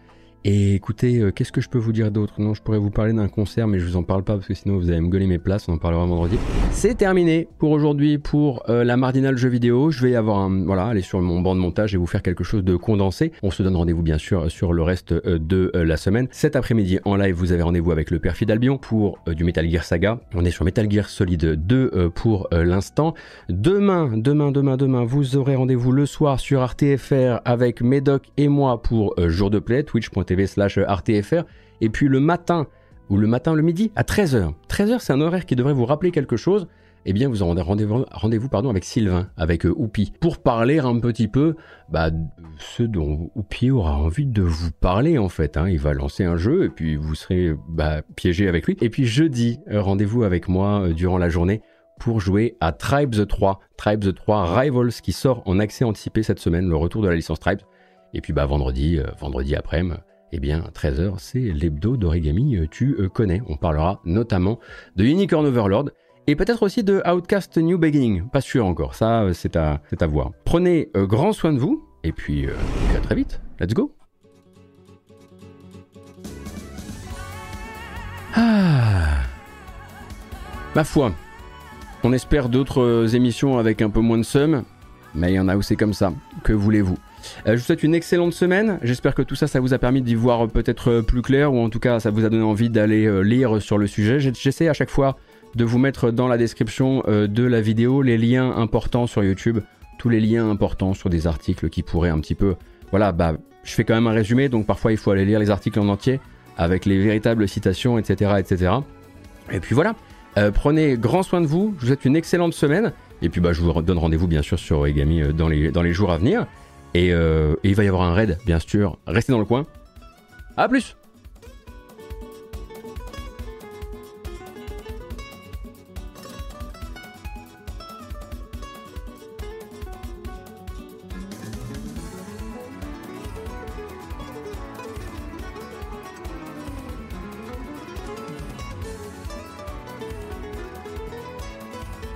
Et écoutez, euh, qu'est-ce que je peux vous dire d'autre? Non, je pourrais vous parler d'un concert, mais je vous en parle pas parce que sinon vous allez me gueuler mes places, on en parlera vendredi. C'est terminé pour aujourd'hui pour euh, la Mardinale jeux vidéo. Je vais avoir un, voilà, aller sur mon banc de montage et vous faire quelque chose de condensé. On se donne rendez-vous bien sûr sur le reste euh, de euh, la semaine. Cet après-midi en live, vous avez rendez-vous avec le Perfide Albion pour euh, du Metal Gear Saga. On est sur Metal Gear Solid deux euh, pour euh, l'instant. Demain, demain, demain, demain, vous aurez rendez-vous le soir sur R T F R avec Médoc et moi pour euh, Jour de Play, twitch point t v slash R T F R. Et puis le matin, ou le matin, le midi, à treize heures. treize heures, c'est un horaire qui devrait vous rappeler quelque chose. Eh bien, vous aurez rendez-vous, rendez-vous pardon, avec Sylvain, avec euh, Oupi, pour parler un petit peu bah, de ce dont Oupi aura envie de vous parler, en fait. Hein. Il va lancer un jeu, et puis vous serez bah, piégé avec lui. Et puis jeudi, euh, rendez-vous avec moi euh, durant la journée pour jouer à Tribes trois. Tribes trois Rivals, qui sort en accès anticipé cette semaine, le retour de la licence Tribes. Et puis bah, vendredi, euh, vendredi après-midi, eh bien, treize heures, c'est l'hebdo d'Origami, tu connais. On parlera notamment de Unicorn Overlord et peut-être aussi de Outcast New Beginning. Pas sûr encore, ça, c'est à, c'est à voir. Prenez euh, grand soin de vous et puis, euh, à très vite. Let's go. Ah. Ma foi, on espère d'autres émissions avec un peu moins de seum, mais il y en a où c'est comme ça. Que voulez-vous? Euh, je vous souhaite une excellente semaine, j'espère que tout ça, ça vous a permis d'y voir peut-être plus clair, ou en tout cas ça vous a donné envie d'aller euh, lire sur le sujet. J'essaie à chaque fois de vous mettre dans la description euh, de la vidéo les liens importants sur YouTube, tous les liens importants sur des articles qui pourraient un petit peu... Voilà, bah, je fais quand même un résumé, donc parfois il faut aller lire les articles en entier, avec les véritables citations, et cetera et cetera. Et puis voilà, euh, prenez grand soin de vous, je vous souhaite une excellente semaine, et puis bah, je vous donne rendez-vous bien sûr sur Origami dans les, dans les jours à venir. Et, euh, et il va y avoir un raid, bien sûr. Restez dans le coin. À plus!